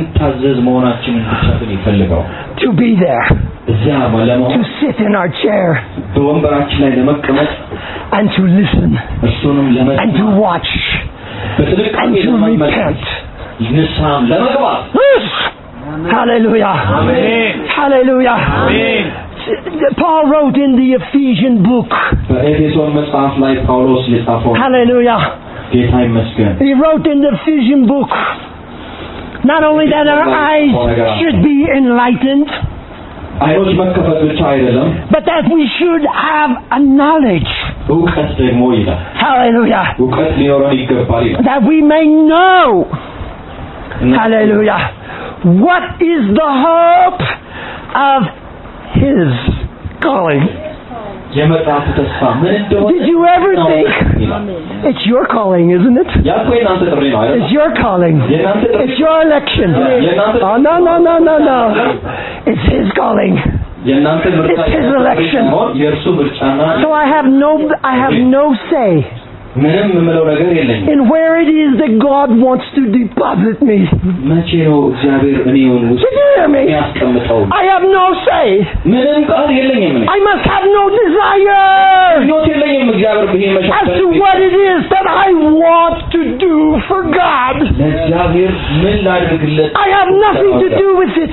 to be there, to sit in our chair and to listen and to watch and to repent. Hallelujah. Amen. Hallelujah. Amen. Paul wrote in the Ephesian book. Hallelujah. He wrote in the Ephesian book, not only that our eyes should be enlightened, but that we should have a knowledge. Hallelujah. That we may know. Hallelujah. What is the hope of His calling? Did you ever think it's your calling, isn't it? It's your calling. It's your election. Oh, no, no, no, no, no. It's His calling. It's His election. So I have no, I have no say in where it is that God wants to deposit me. Did you hear me? I have no say. I must have no desire as to what it is that I want to do for God. I have nothing to do with it.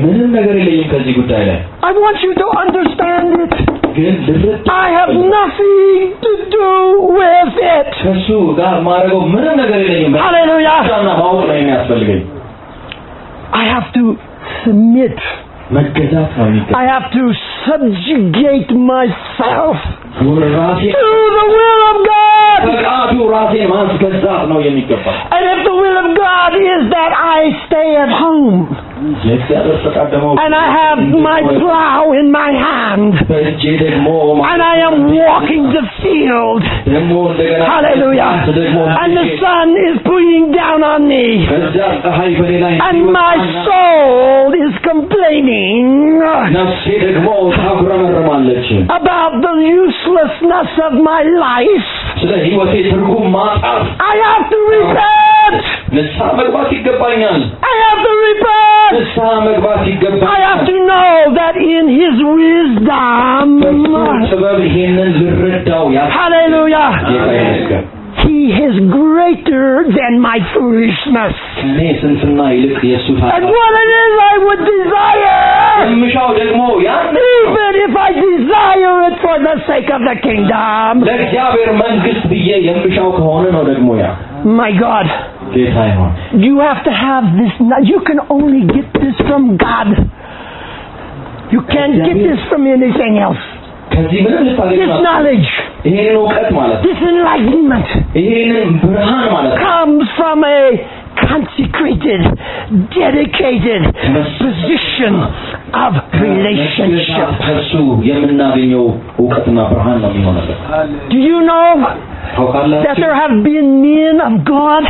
I want you to understand it. I have nothing to do with it. Hallelujah. I have to submit መገዛት ነው የሚገባው I have to subjugate myself ራሴ to the will of God ፈቃዱ ራሴን ማስገዛት ነው የሚገባው and if the will of God is that I stay at home and I have my plow in my hand and I am walking the field hallelujah and the sun is beating down on me and my soul is complaining about the uselessness of my life I have to repent I have to repent I have to know that in His wisdom hallelujah He is greater than my foolishness and what it is I would desire even if I desire it for the sake of the kingdom my God you have to have this you can only get this from God you can't get this from anything else this knowledge this enlightenment comes from a consecrated dedicated position of relationship do you know that there have been men of God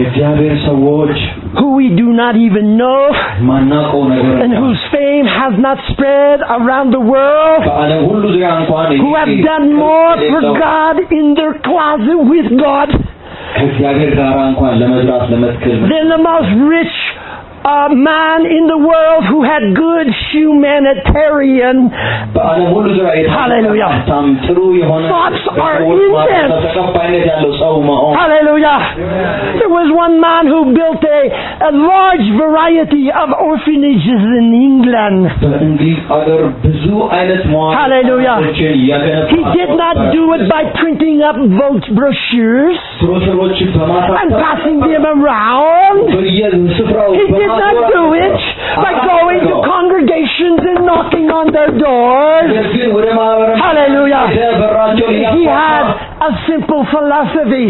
who we do not even know and whose fame has not spread around the world who have done more for God in their closet with God than the most rich a man in the world who had good humanitarian hallelujah thoughts are intense hallelujah there was one man who built a, a large variety of orphanages in England hallelujah he did not do it by printing up vote brochures and passing them around he did not do it by going to congregations and knocking on their doors. Hallelujah. He had a simple philosophy.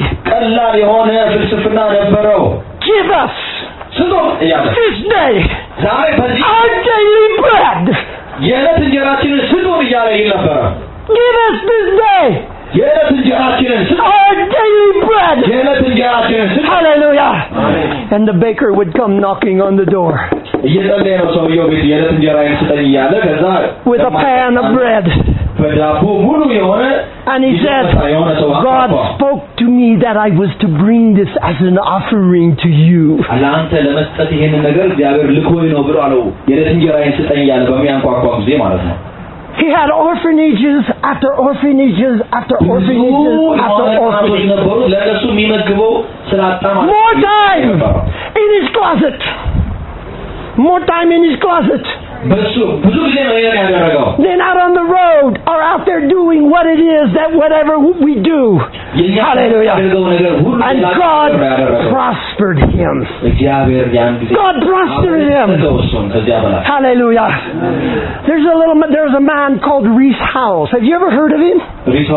Give us this day our daily bread. Give us this day our daily bread. Hallelujah. And the baker would come knocking on the door with a pan of bread. And he said, God spoke to me that I was to bring this as an offering to you. He had orphanages after orphanages after orphanages after orphanages. More time in his closet. More time in his closet. Then out on the road or out there doing what it is that whatever we do. Hallelujah. And God prospered him. God prospered him. Hallelujlah. There's a little there's a man called Rees Howells. Have you ever heard of him?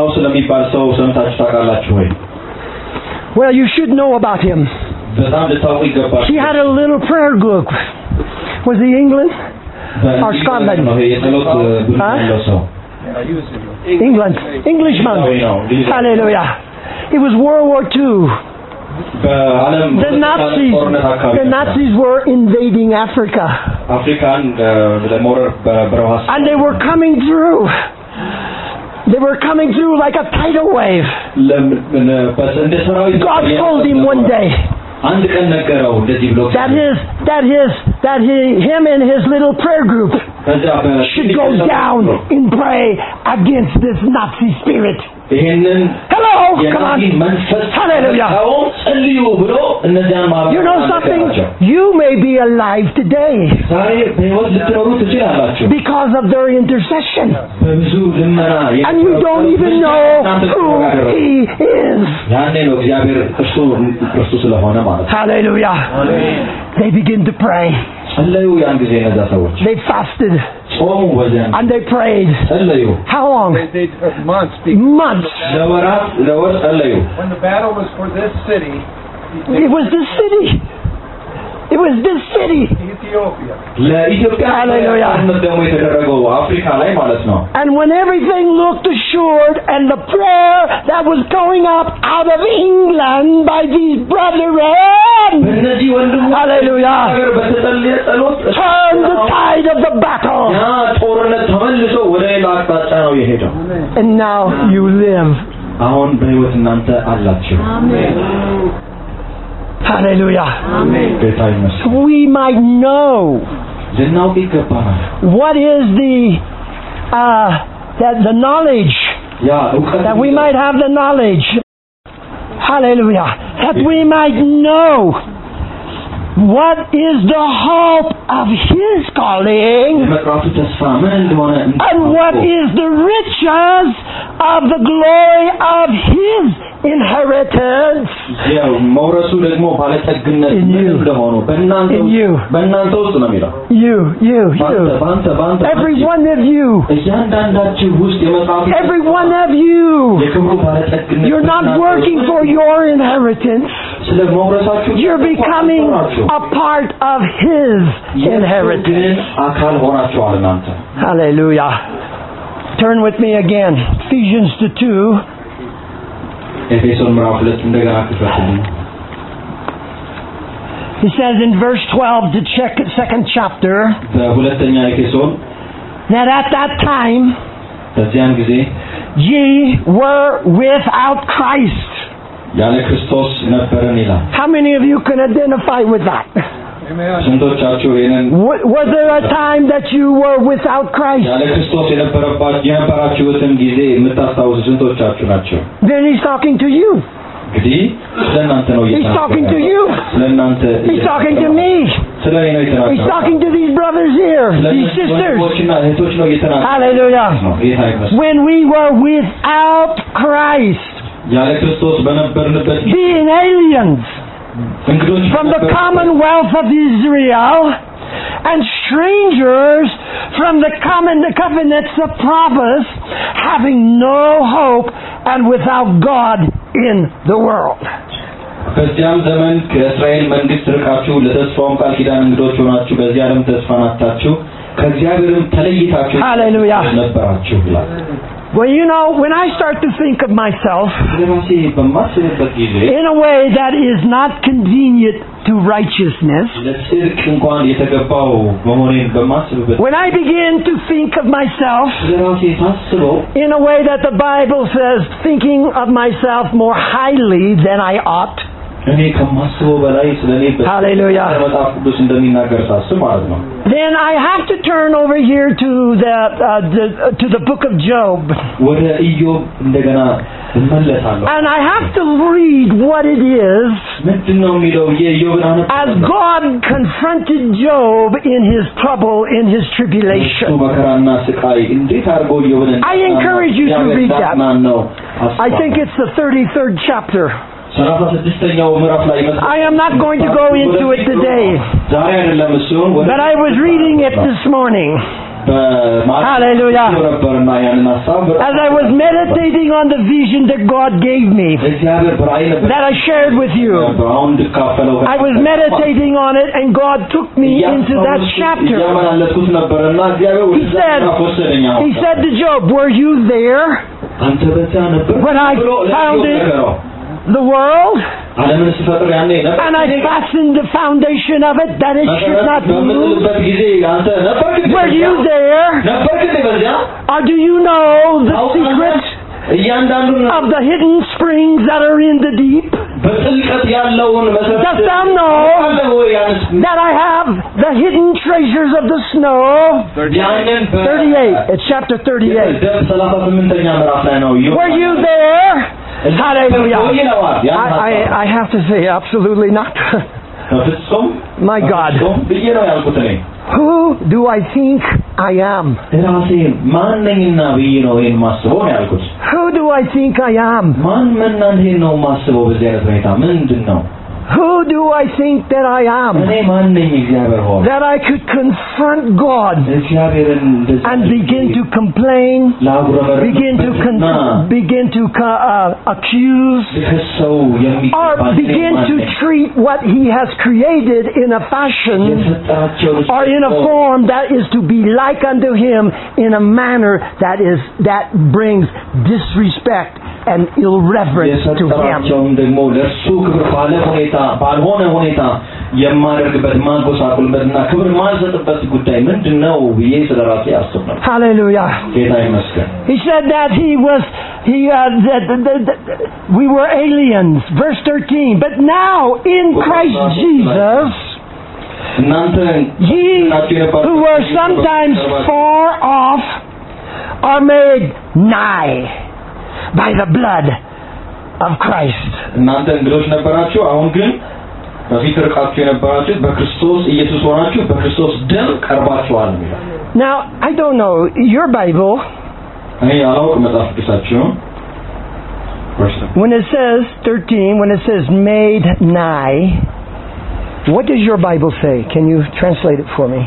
Well, you should know about him. He had a little prayer group. Was he England? Or Scotland? Huh? England. Englishman. Hallelujah. It was World War Two. The Nazis, the Nazis were invading Africa. And they were coming through. They were coming through like a tidal wave. God told him one day that his, that his, that he, him and his little prayer group should go down and pray against this Nazi spirit. Hello, come on. Hallelujah. You know something? You may be alive today because of their intercession. And you don't even know who He is. Hallelujah. They begin to pray. ጸለዩ ያን ጊዜ እነዛ ሰዎች They fasted. ጾሙ በዚያን And they prayed. ጸለዩ How long? They, they, uh, months. Months. ለወራት ለወር ጸለዩ When the battle was for this city, It was this city. It was this city. Ethiopia. ለኢትዮጵያ Hallelujah. ደግሞ የተደረገው አፍሪካ ላይ ማለት ነው And when everything looked assured and the prayer that was going up out of England by these brethren, በእነዚህ ወንድሞች Hallelujah, ሀገር በተጸለየ ጸሎት turned the tide of the battle. ያ ጦርነት ተመልሶ ወደ ሌላ አቅጣጫ ነው የሄደው And now you live. አሁን በህይወት እናንተ አላችሁ Hallelujah. ጌታ ይመስገን We might know ልናውቅ ይገባናል what is the uh, that the knowledge ያ እውቀት that we might have the knowledge. Hallelujah. That we might know what is the hope of His calling የመጥራቱ ተስፋ ምን እንደሆነ and what is the riches of the glory of His inheritance ያው መውረሱ ደግሞ ባለጠግነት In ምን you. እንደሆነ በእናንተ In you. በእናንተ ውስጥ ነው የሚለው you you ባንተ you ባንተ ባንተ every one of you እያንዳንዳችሁ ውስጥ የመጥራቱ every one of you የክብሩ ባለጠግነት you're not working for your inheritance. ስለ መውረሳችሁ You're becoming a part of His inheritance. አካል ሆናችኋል እናንተ Hallelujah. Turn with me again. Ephesians to two. ኤፌሶን ምዕራፍ ሁለት እንደገና ክፈቱልኝ He says in verse twelve to check second chapter በሁለተኛ ኤፌሶን that at that time በዚያን ጊዜ ye were without Christ. ያለ ክርስቶስ ነበርን ይላል How many of you can identify with that? Amen. ስንቶቻችሁ ይሄንን W- Was there a time that you were without Christ? ያለ ክርስቶስ የነበረባችሁ የነበራችሁትን ጊዜ የምታስታውሱ ስንቶቻችሁ ናቸው Then He's talking to you. እንግዲህ ስለናንተ ነው He's talking to you. ስለናንተ He's talking to me. ስለኔ ነው He's የተናገረው talking to these brothers here, these sisters. ወንድሞችና እህቶች ነው የተናገረው Hallelujah. ጌታ ይመስገን When we were without Christ, ያለ ክርስቶስ በነበርንበት being aliens እንግዶች from the commonwealth of Israel and strangers from the common covenants of promise, having no hope and without God in the world. በዚያም ዘመን ከእስራኤል መንግስት ርቃችሁ ለተስፋውም ቃል ኪዳን እንግዶች ሆናችሁ በዚህ ዓለም ተስፋን አጥታችሁ ከእግዚአብሔርም ተለይታችሁ Hallelujah. ነበራችሁ ይላል Well, you know, when I start to think of myself ስለራሴ በማስብበት ጊዜ in a way that is not convenient to righteousness, ለጽድቅ እንኳን የተገባው መሆኔን በማስብበት when I begin to think of myself ስለራሴ ሳስበው in a way that the Bible says, thinking of myself more highly than I ought, እኔ ከማስበው በላይ ስለኔ Hallelujah. በመጽሐፍ ቅዱስ እንደሚናገር ሳስብ ማለት ነው then I have to turn over here to the, uh, the uh, to the book of Job, ወደ ኢዮብ እንደገና እመለሳለሁ and I have to read what it is ምንድነው የሚለው የኢዮብን as አነብ God confronted Job in his trouble, in his tribulation. መከራና ስቃይ እንዴት አድርጎ ኢዮብን I encourage you to read that. I think it's the thirty-third chapter. ሰላሳ ስድስተኛው ምዕራፍ ላይ ይመስላል I am not going to go into it today, ዛሬ አይደለም እሱ but I was reading it this morning. Hallelujah. As I was meditating on the vision that God gave me, that I shared with you, I was meditating on it and God took me into that chapter. He said, he said to Job, were you there when I founded the world? And I fastened the foundation of it that it should not move. Were you there? Or do you know the secret of the hidden springs that are in the deep? Dost thou know that I have the hidden treasures of the snow? thirty-eight. It's chapter thirty-eight. Were you there? Hallelujah. I, I, I have to say, absolutely not. My God. Who do I think I am? Who do I think I am? Who do I think that I am? እኔ ማን ነኝ እግዚአብሔር ሆይ? That I could confront God እግዚአብሔርን እንደዚህ and begin to complain, ላጉረመርም begin to con- begin to co- uh, accuse, ሰው or የሚባል begin to treat what He has created in a fashion የፈጠራቸው or in a form that is to be like unto Him in a manner that is that brings disrespect and irreverence to Him. የፈጠራቸውም ደግሞ ለእርሱ ክብር ባለ ሁኔታ ባልሆነ ሁኔታ የማደርግበት ማጎሳቁልበትና ክብር ማልሰጥበት ጉዳይ ምንድነው ብዬ ስለራሴ አስብ ነበር። Hallelujah. ጌታ ይመስገን። He said that he was he uh, that, that, that, that we were aliens, verse thirteen, but now in Christ Jesus ye who were sometimes far off are made nigh by the blood of Christ. እናንተ እንግዶች ነበራችሁ፣ አሁን ግን በፊት ርቃችሁ የነበራችሁ በክርስቶስ ኢየሱስ ሆናችሁ በክርስቶስ ደም ቀርባችኋል ይላል። Now I don't know your Bible. እኔ አላውቅም መጽሐፍ ቅዱሳችሁ when it says thirteen, when it says made nigh, what does your Bible say? Can you translate it for me?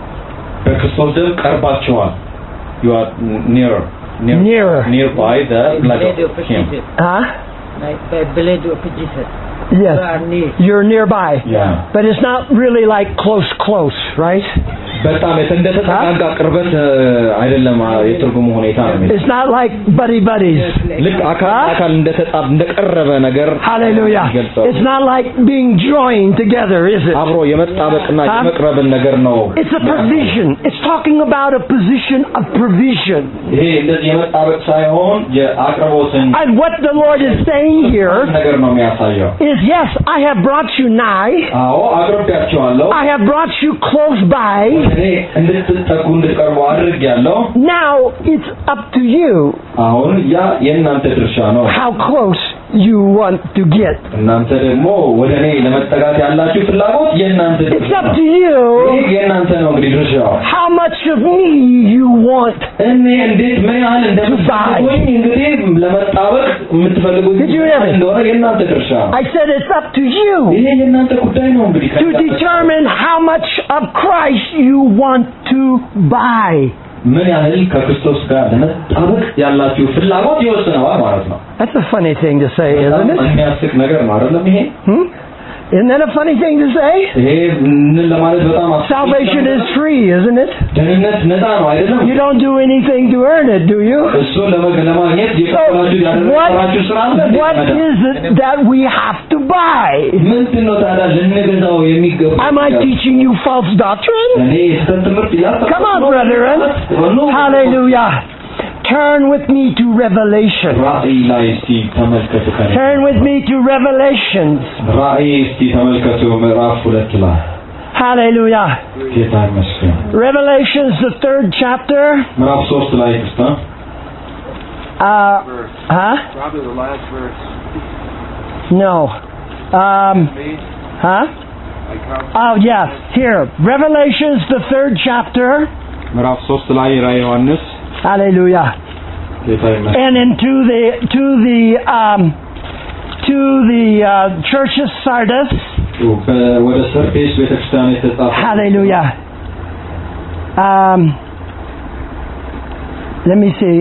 በክርስቶስ ደም ቀርባችኋል. You are near near nearer nearby the blood of him. Huh? Like the blood of Jesus. Yes. You are near. You're nearby. Yeah. But it's not really like close close, right? በጣም እንደተጠጋጋ ቅርበት አይደለም የትርጉሙ ሁኔታ ነው። It's not like buddy buddies. ልክ አካል አካል እንደተጣብ እንደቀረበ ነገር Hallelujah. It's not like being joined together, is it? አብሮ የመጣበቅና የመቅረብን ነገር ነው። It's a provision. It's talking about a position of provision. ይሄ እንደዚህ የመጣበቅ ሳይሆን የአቅርቦትን And what the Lord is saying here ነገር ነው የሚያሳየው. Is yes, I have brought you nigh. አዎ አቅርቤያችኋለሁ. I have brought you close by. እኔ እንድትጠጉ እንድትቀርቡ አድርጌያለሁ። Now it's up to you. አሁን ያ የእናንተ ድርሻ ነው። How close you want to get. እናንተ ደግሞ ወደ እኔ ለመጠጋት ያላችሁ ፍላጎት የእናንተ ድርሻ ነው. It's up to you. ይሄ የእናንተ ነው እንግዲህ ድርሻው። How much of me you want. እኔ እንዴት ምን ያህል እንደምትፈልጉኝ እንግዲህ ለመጣበቅ የምትፈልጉኝ እንደሆነ የእናንተ ድርሻ ነው። I said it's up to you. ይሄ የእናንተ ጉዳይ ነው እንግዲህ to determine how much of Christ you want to buy. ምን ያህል ከክርስቶስ ጋር ለመጣበቅ ያላችሁ ፍላጎት ይወስነዋል ማለት ነው። That's a funny thing to say, isn't it? የሚያስቅ ነገር ነው አይደለም ይሄ? Hmm? Isn't that a funny thing to say? ይሄ ምን ለማለት በጣም አስቂኝ። Salvation is free, isn't it? ደህንነት ነፃ ነው አይደለም? You don't do anything to earn it, do you? እሱ ለማግኘት የከፈላችሁ ያደረጋችሁ ስራ አለ። What is it that we have to buy? ምንድነው ታዲያ ልንገዛው የሚገባው? Am I teaching you false doctrine? እኔ ትምህርት ያስተምራለሁ። Come on, brethren. Hallelujah. Turn with me to Revelation. ራእይ ላይ እስቲ ተመልከቱ። Turn with me to Revelations. ራእይ እስቲ ተመልከቱ ምዕራፍ ሁለት ላይ። Hallelujah. ጌታ ይመስገን። Revelations, the third chapter. ምዕራፍ ሶስት ላይ ክርስታ Uh, huh? Probably the last verse. No. Um, huh? Oh, yes. Here. Revelations, the third chapter. ምዕራፍ ሶስት ላይ ራእይ ዮሐንስ Hallelujah. And into the to the um, to the uh, church of Sardis. Hallelujah. Um, let me see.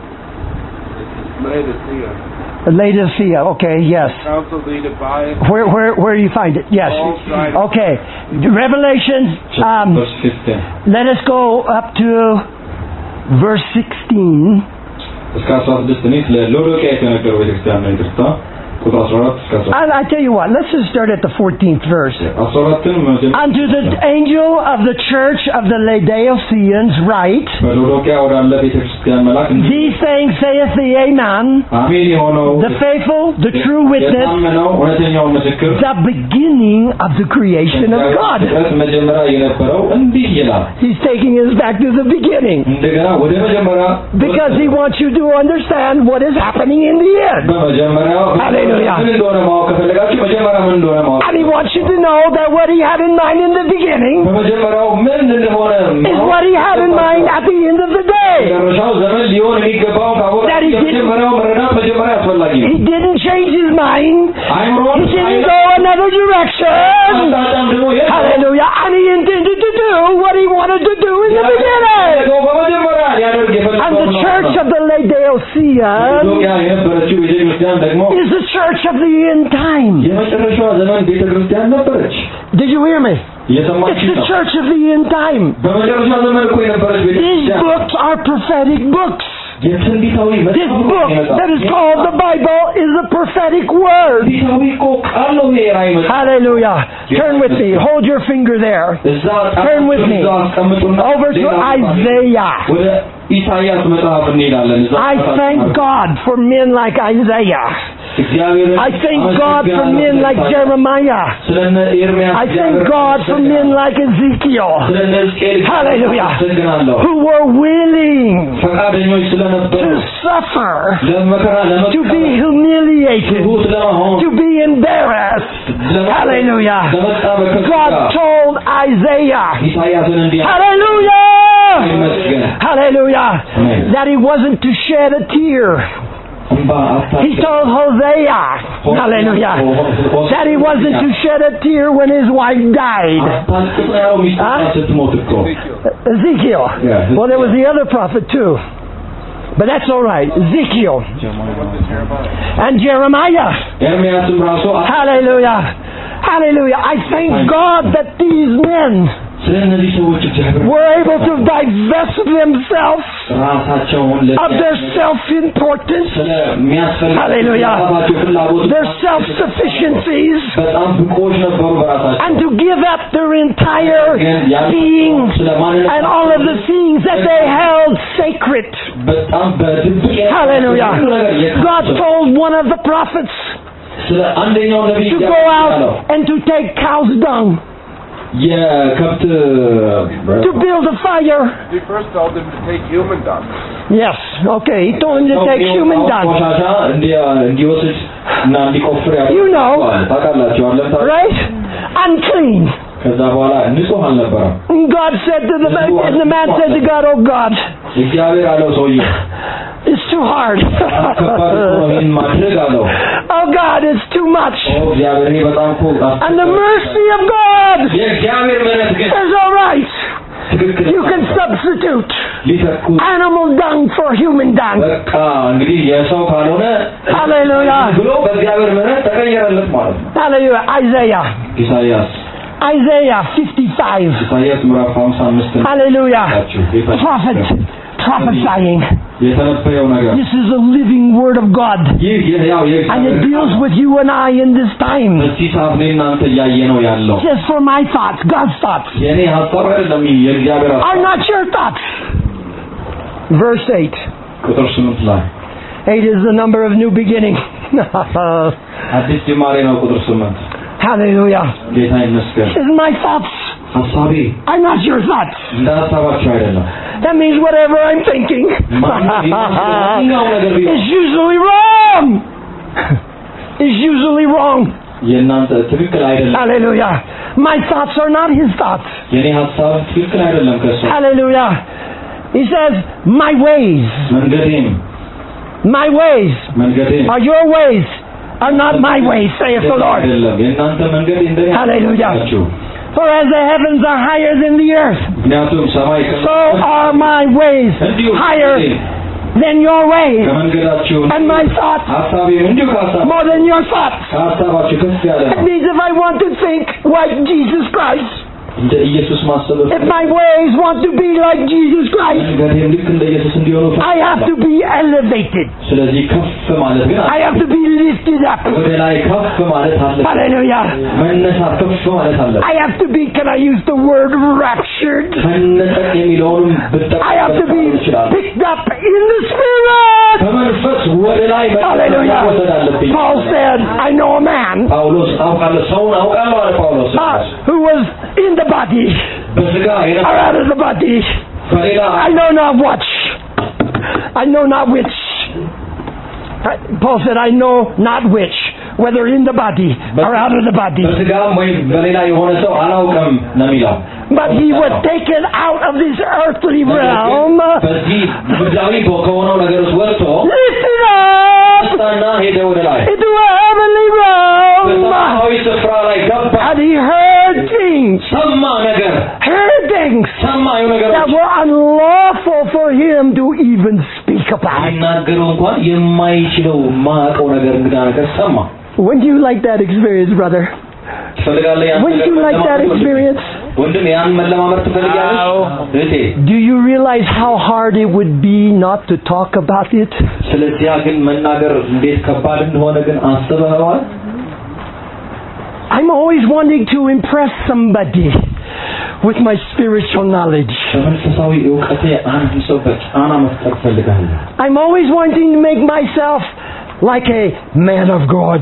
Laodicea. Laodicea. Okay. Yes. Council leaded by. Where where where do you find it? Yes. Okay. Revelation. Um, let us go up to verse sixteen. እስከ አስራ ስድስት ነው ለሎዶቅያ የተነገረው ቤተክርስቲያን ነው ይቅርታ ቁጥር አስራ አራት እስከ አስራ I tell you what, let's just start at the fourteenth verse. አስራ አራትን Unto the angel of the church of the Laodiceans write, በሎዶቅያ ወዳለ ቤተክርስቲያን መልአክ These things saith the Amen, አሜን የሆነው the faithful, the true witness, የታመነው እውነተኛው ምስክር, the beginning of the creation of God. መጀመሪያ የነበረው እንዲህ ይላል. He's taking us back to the beginning. እንደገና ወደ መጀመሪያ Because he wants you to understand what is happening in the end. በመጀመሪያው Hallelujah. ምን እንደሆነ ማወቅ ከፈለጋችሁ መጀመሪያ ምን እንደሆነ ማወቅ. And he wants you to know that what he had in mind in the beginning በመጀመሪያው ምን እንደሆነ is what he had in mind at the end of the day. መጨረሻው ዘመን ሊሆን የሚገባው ካወቀ መጀመሪያው መረዳት መጀመሪያ አስፈላጊ ነው. He didn't change his mind. አይምሮን He didn't go other direction. Hallelujah. And he intended to do what he wanted to do in the beginning. And the church of the Laodiceans is the church of the end time. Did you hear me? It's the church of the end time. These books are prophetic books. This book that is called the Bible is a prophetic word. Hallelujah. Turn with me. Hold your finger there. Turn with me over to Isaiah. I thank God for men like Isaiah. I thank God for men like Jeremiah. I thank God for men like Ezekiel. Hallelujah. Who were willing to suffer, to be humiliated, to be embarrassed. Hallelujah. God told Isaiah, hallelujah, hallelujah, that he wasn't to shed a tear. He told Hosea, hallelujah, that he wasn't to shed a tear when his wife died. Huh? Ezekiel. Well, there was the other prophet too. But that's all right. Ezekiel. And Jeremiah. Hallelujah. Hallelujah. I thank God that these men were able to divest themselves of their self-importance, hallelujah, their self-sufficiencies, and to give up their entire being and all of the things that they held sacred. Hallelujah. God told one of the prophets to go out and to take cow's dung. Yeah, come to uh, to build a fire. He first told him to take human dung. Yes, okay. He told him to take human dung. You know, right? Unclean. God said to the man, and the man said to God, "Oh God, it's too hard. Oh God, it's too much. And the mercy of God is all right. You can substitute animal dung for human dung." Hallelujah. Hallelujah. Isaiah. Isaiah fifty-five. Hallelujah. Prophet prophesying. This is a living word of God. And it deals with you and I in this time. Just for my thoughts, God's thoughts are not your thoughts. Verse eight. Eight is the number of new beginning. Hallelujah. This is my thoughts. I'm not your thoughts. That means whatever I'm thinking is usually wrong. Is usually wrong. Hallelujah. My thoughts are not his thoughts. Hallelujah. He says, my ways. My ways are your ways. Are not my ways, saith the Lord. Hallelujah. For as the heavens are higher than the earth, so are my ways higher than your ways, and my thoughts more than your thoughts. That means if I want to think like Jesus Christ, if my ways want to be like Jesus Christ, I have to be elevated. I have to be lifted up. Hallelujah. I have to be, can I use the word raptured? I have to be picked up in the Spirit. Hallelujah. Paul said, I know a man uh, who was in the body, or out of the body. I know not which. I know not which. Paul said, I know not which, whether in the body or out of the body. But he was taken out of this earthly realm, lifted up into a heavenly realm, that were unlawful for him to even speak about. ይናገረው እንኳን የማይችለው ማቀው ነገር እንግዳ ነገር ሰማ። Wouldn't you like that experience, brother? Wouldn't you like that experience? Do you realize how hard it would be not to talk about it? I'm always wanting to impress somebody with my spiritual knowledge. I'm always wanting to make myself like a man of God.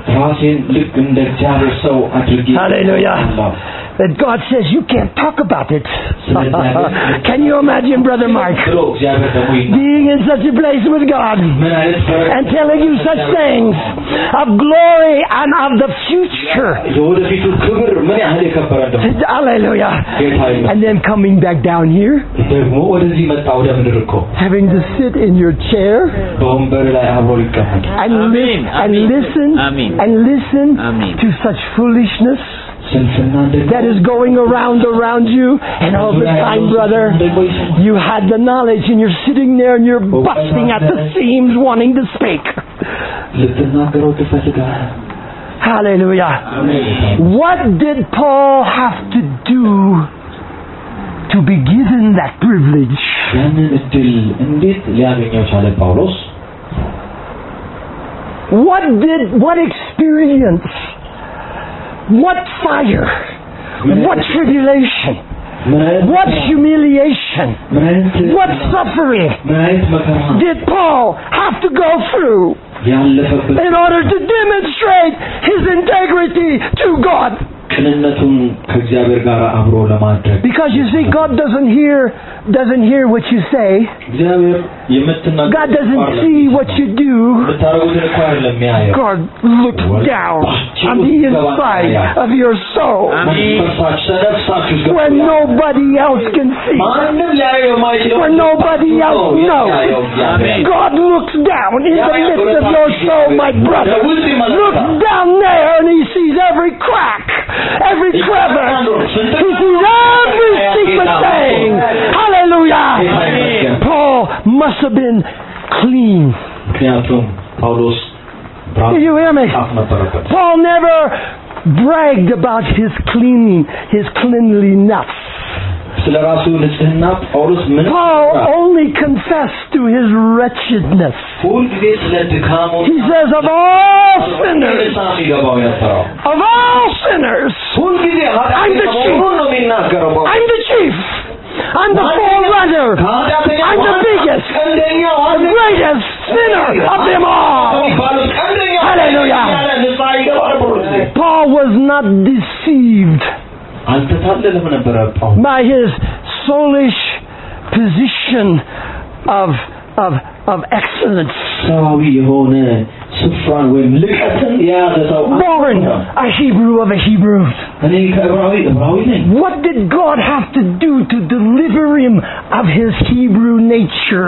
Hallelujah. That God says you can't talk about it. Can you imagine, Brother Mark, being in such a place with God and telling you such things of glory and of the future? Hallelujah. And then coming back down here, having to sit in your chair and, li- and listen and listen to such foolishness that is going around around you, and all the time, brother, you had the knowledge and you're sitting there and you're busting at the seams wanting to speak. Hallelujah. What did Paul have to do to be given that privilege? What did, what experience, what fire, what tribulation, what humiliation, what suffering did Paul have to go through in order to demonstrate his integrity to God? Because you see, God doesn't hear doesn't hear what you say. God doesn't see what you do. God looks down on the inside of your soul where nobody else can see, where nobody else knows. God looks down in the midst of your soul, my brother. Looks down there and he sees every crack, every crevice. He sees every secret thing. Hallelujah. Paul must have been clean. Did you hear me? Paul never bragged about his cleaning, his cleanliness. Paul only confessed to his wretchedness. He says, of all sinners, of all sinners, I'm the chief. I'm the chief. I'm the forerunner. I'm the biggest, the greatest sinner of them all. Hallelujah. Paul was not deceived by his soulish position of of of excellence. Born a Hebrew of a Hebrew. What did God have to do to deliver him of his Hebrew nature?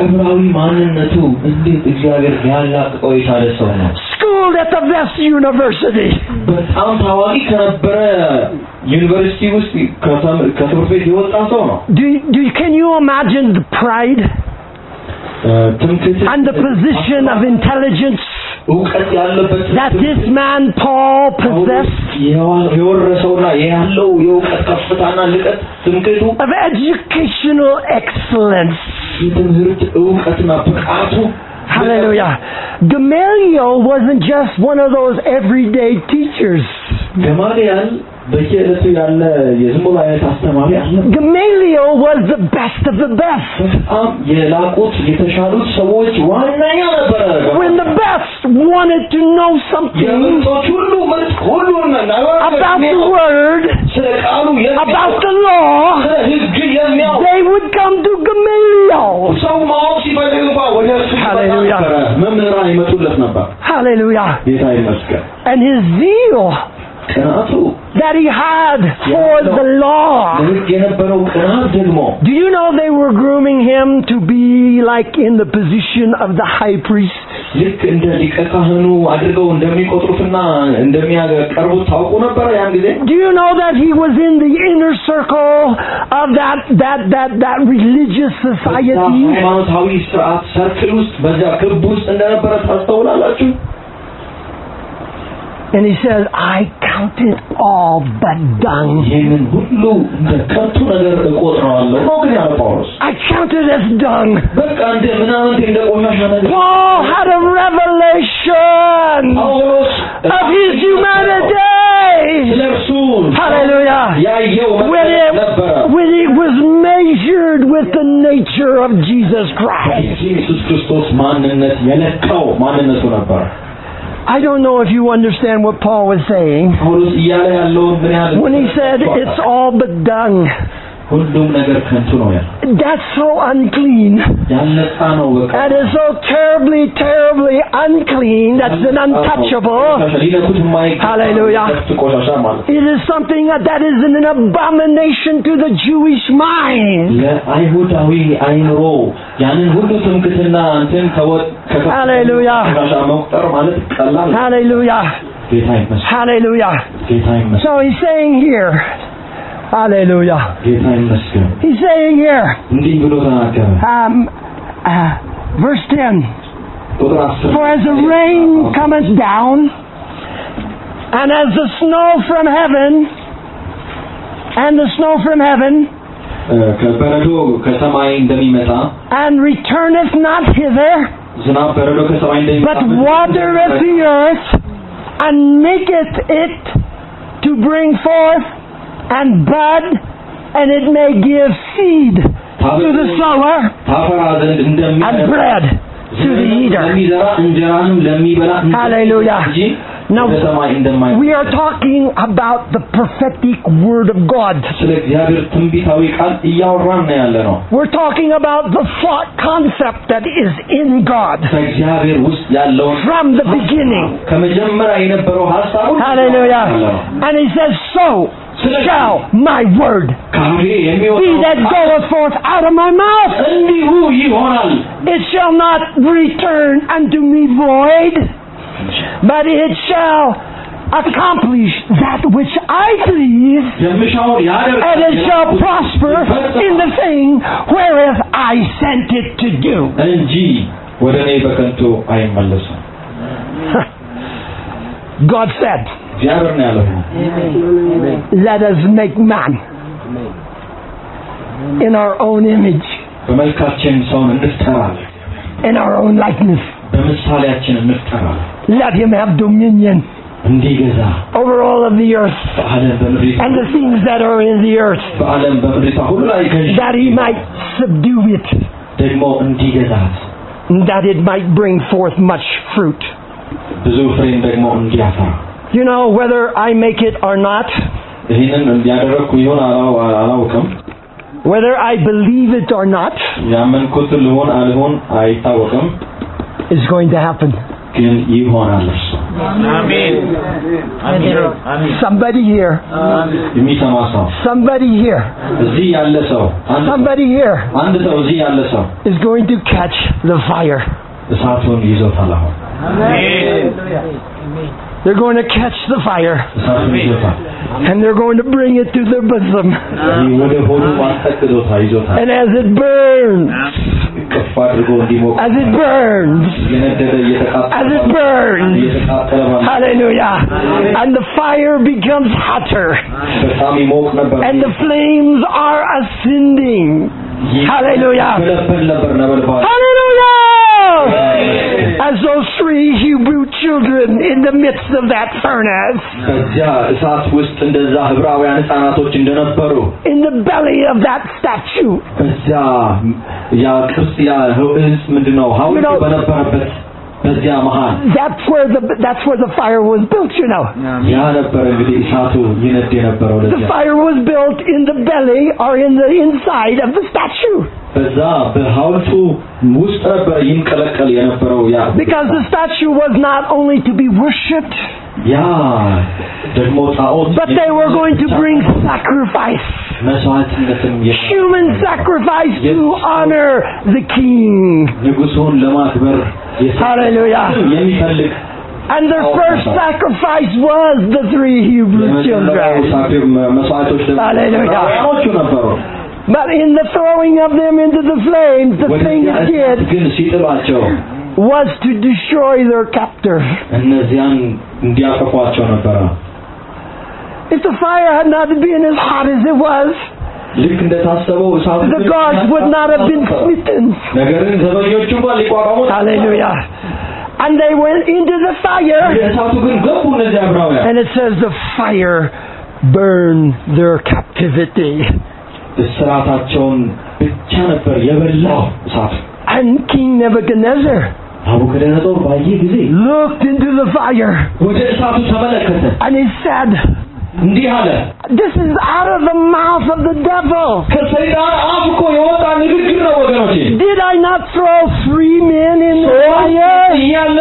Schooled at the best university. Do, do, can you imagine the pride and the position of intelligence that this man Paul possessed, of educational excellence? Hallelujah. Gamaliel wasn't just one of those everyday teachers. Gamaliel was the best of the best. When the best wanted to know something about the Word, about the law, they would come to Gamaliel. Hallelujah. Hallelujah. And his zeal that he had for the law. Do you know they were grooming him to be like in the position of the high priest? ልክ እንደ ሊቀ ካህኑ አድርገው እንደሚቆጥሩትና እንደሚያቀርቡት ታውቁ ነበር ያን ጊዜ? Do you know that he was in the inner circle of that that that that religious society? ሃይማኖታዊ ስርዓት ሰርክል ውስጥ በዛ ክብ ውስጥ እንደነበረ ታስተውላላችሁ? And he says, I count it all but dung. I count it as dung. Paul had a revelation of his humanity. Hallelujah. When it, when it was measured with the nature of Jesus Christ. I don't know if you understand what Paul was saying when he said it's all but dung. That's so unclean. That is so terribly, terribly unclean. That's an untouchable. Hallelujah. It is something that, that is an abomination to the Jewish mind. Hallelujah. Hallelujah. Hallelujah. So he's saying here, hallelujah. He's saying here, um, uh, verse ten, for as the rain cometh down, and as the snow from heaven, and the snow from heaven, and returneth not hither, but watereth the earth, and maketh it to bring forth and bud, and it may give seed to the sower and bread to the eater. Hallelujah. Now, we are talking about the prophetic word of God. We're talking about the thought concept that is in God from the beginning. Hallelujah. And he says, so shall my word be that goeth forth out of my mouth. It shall not return unto me void, but it shall accomplish that which I please, and it shall prosper in the thing wherewith I sent it to do. God said, let us make man in our own image, in our own likeness. Let him have dominion over all of the earth and the things that are in the earth, that he might subdue it, that it might bring forth much fruit. You know, whether I make it or not, whether I believe it or not, is going to happen. Somebody here, somebody here, somebody here is going to catch the fire. They're going to catch the fire, and they're going to bring it to their bosom. And as it burns, as it burns, as it burns, hallelujah, and the fire becomes hotter, and the flames are ascending, hallelujah, hallelujah, as those three Hebrew children in the midst of that furnace, in the belly of that statue. You know, that's where the that's where the fire was built, you know. The fire was built in the belly or in the inside of the statue. Because the statue was not only to be worshipped, but they were going to bring sacrifice. መስዋዕትነትም human sacrifice to honor the king. ንጉሡን ለማክበር Hallelujah. የሚፈልግ And their first sacrifice was the three Hebrew children. Hallelujah. But in the throwing of them into the flames, the thing it did was to destroy their captor. If the fire had not been as hot as it was, the guards would not have been smitten. Hallelujah. And they went into the fire, and it says the fire burned their captivity. And King Nebuchadnezzar looked into the fire, and he said, this is out of the mouth of the devil. Did I not throw three men in the fire?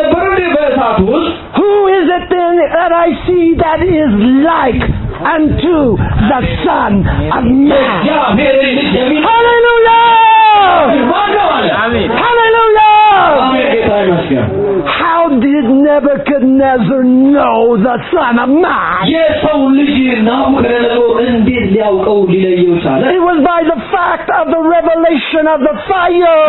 Who is it then that I see that is like unto the Son of Man? Hallelujah! Hallelujah! How did Nebuchadnezzar know the Son of Man? It was by the fact of the revelation of the fire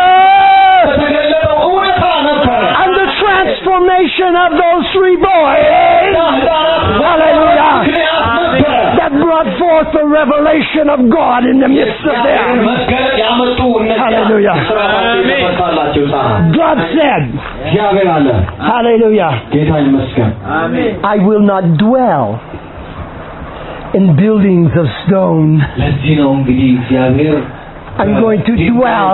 and the transformation of those three boys. Hallelujah! That brought forth the revelation of God in the midst of them. Hallelujah! God said, hallelujah, I will not dwell in buildings of stone. I'm going to dwell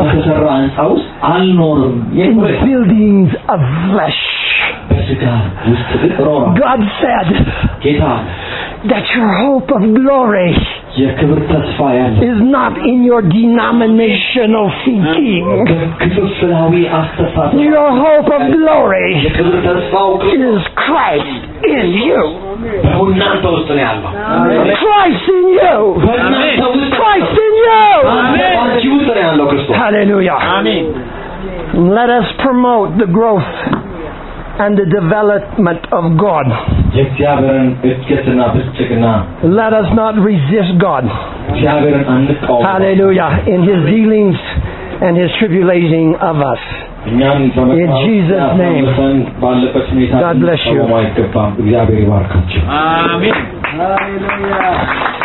in buildings of flesh. God said that your hope of glory is not in your denominational thinking. Your hope of glory is Christ in you. Christ in you. Christ in you. Hallelujah. Let us promote the growth and the development of God. Let us not resist God. Hallelujah. In His dealings and His tribulating of us. In Jesus' name. God bless you. Amen. Hallelujah.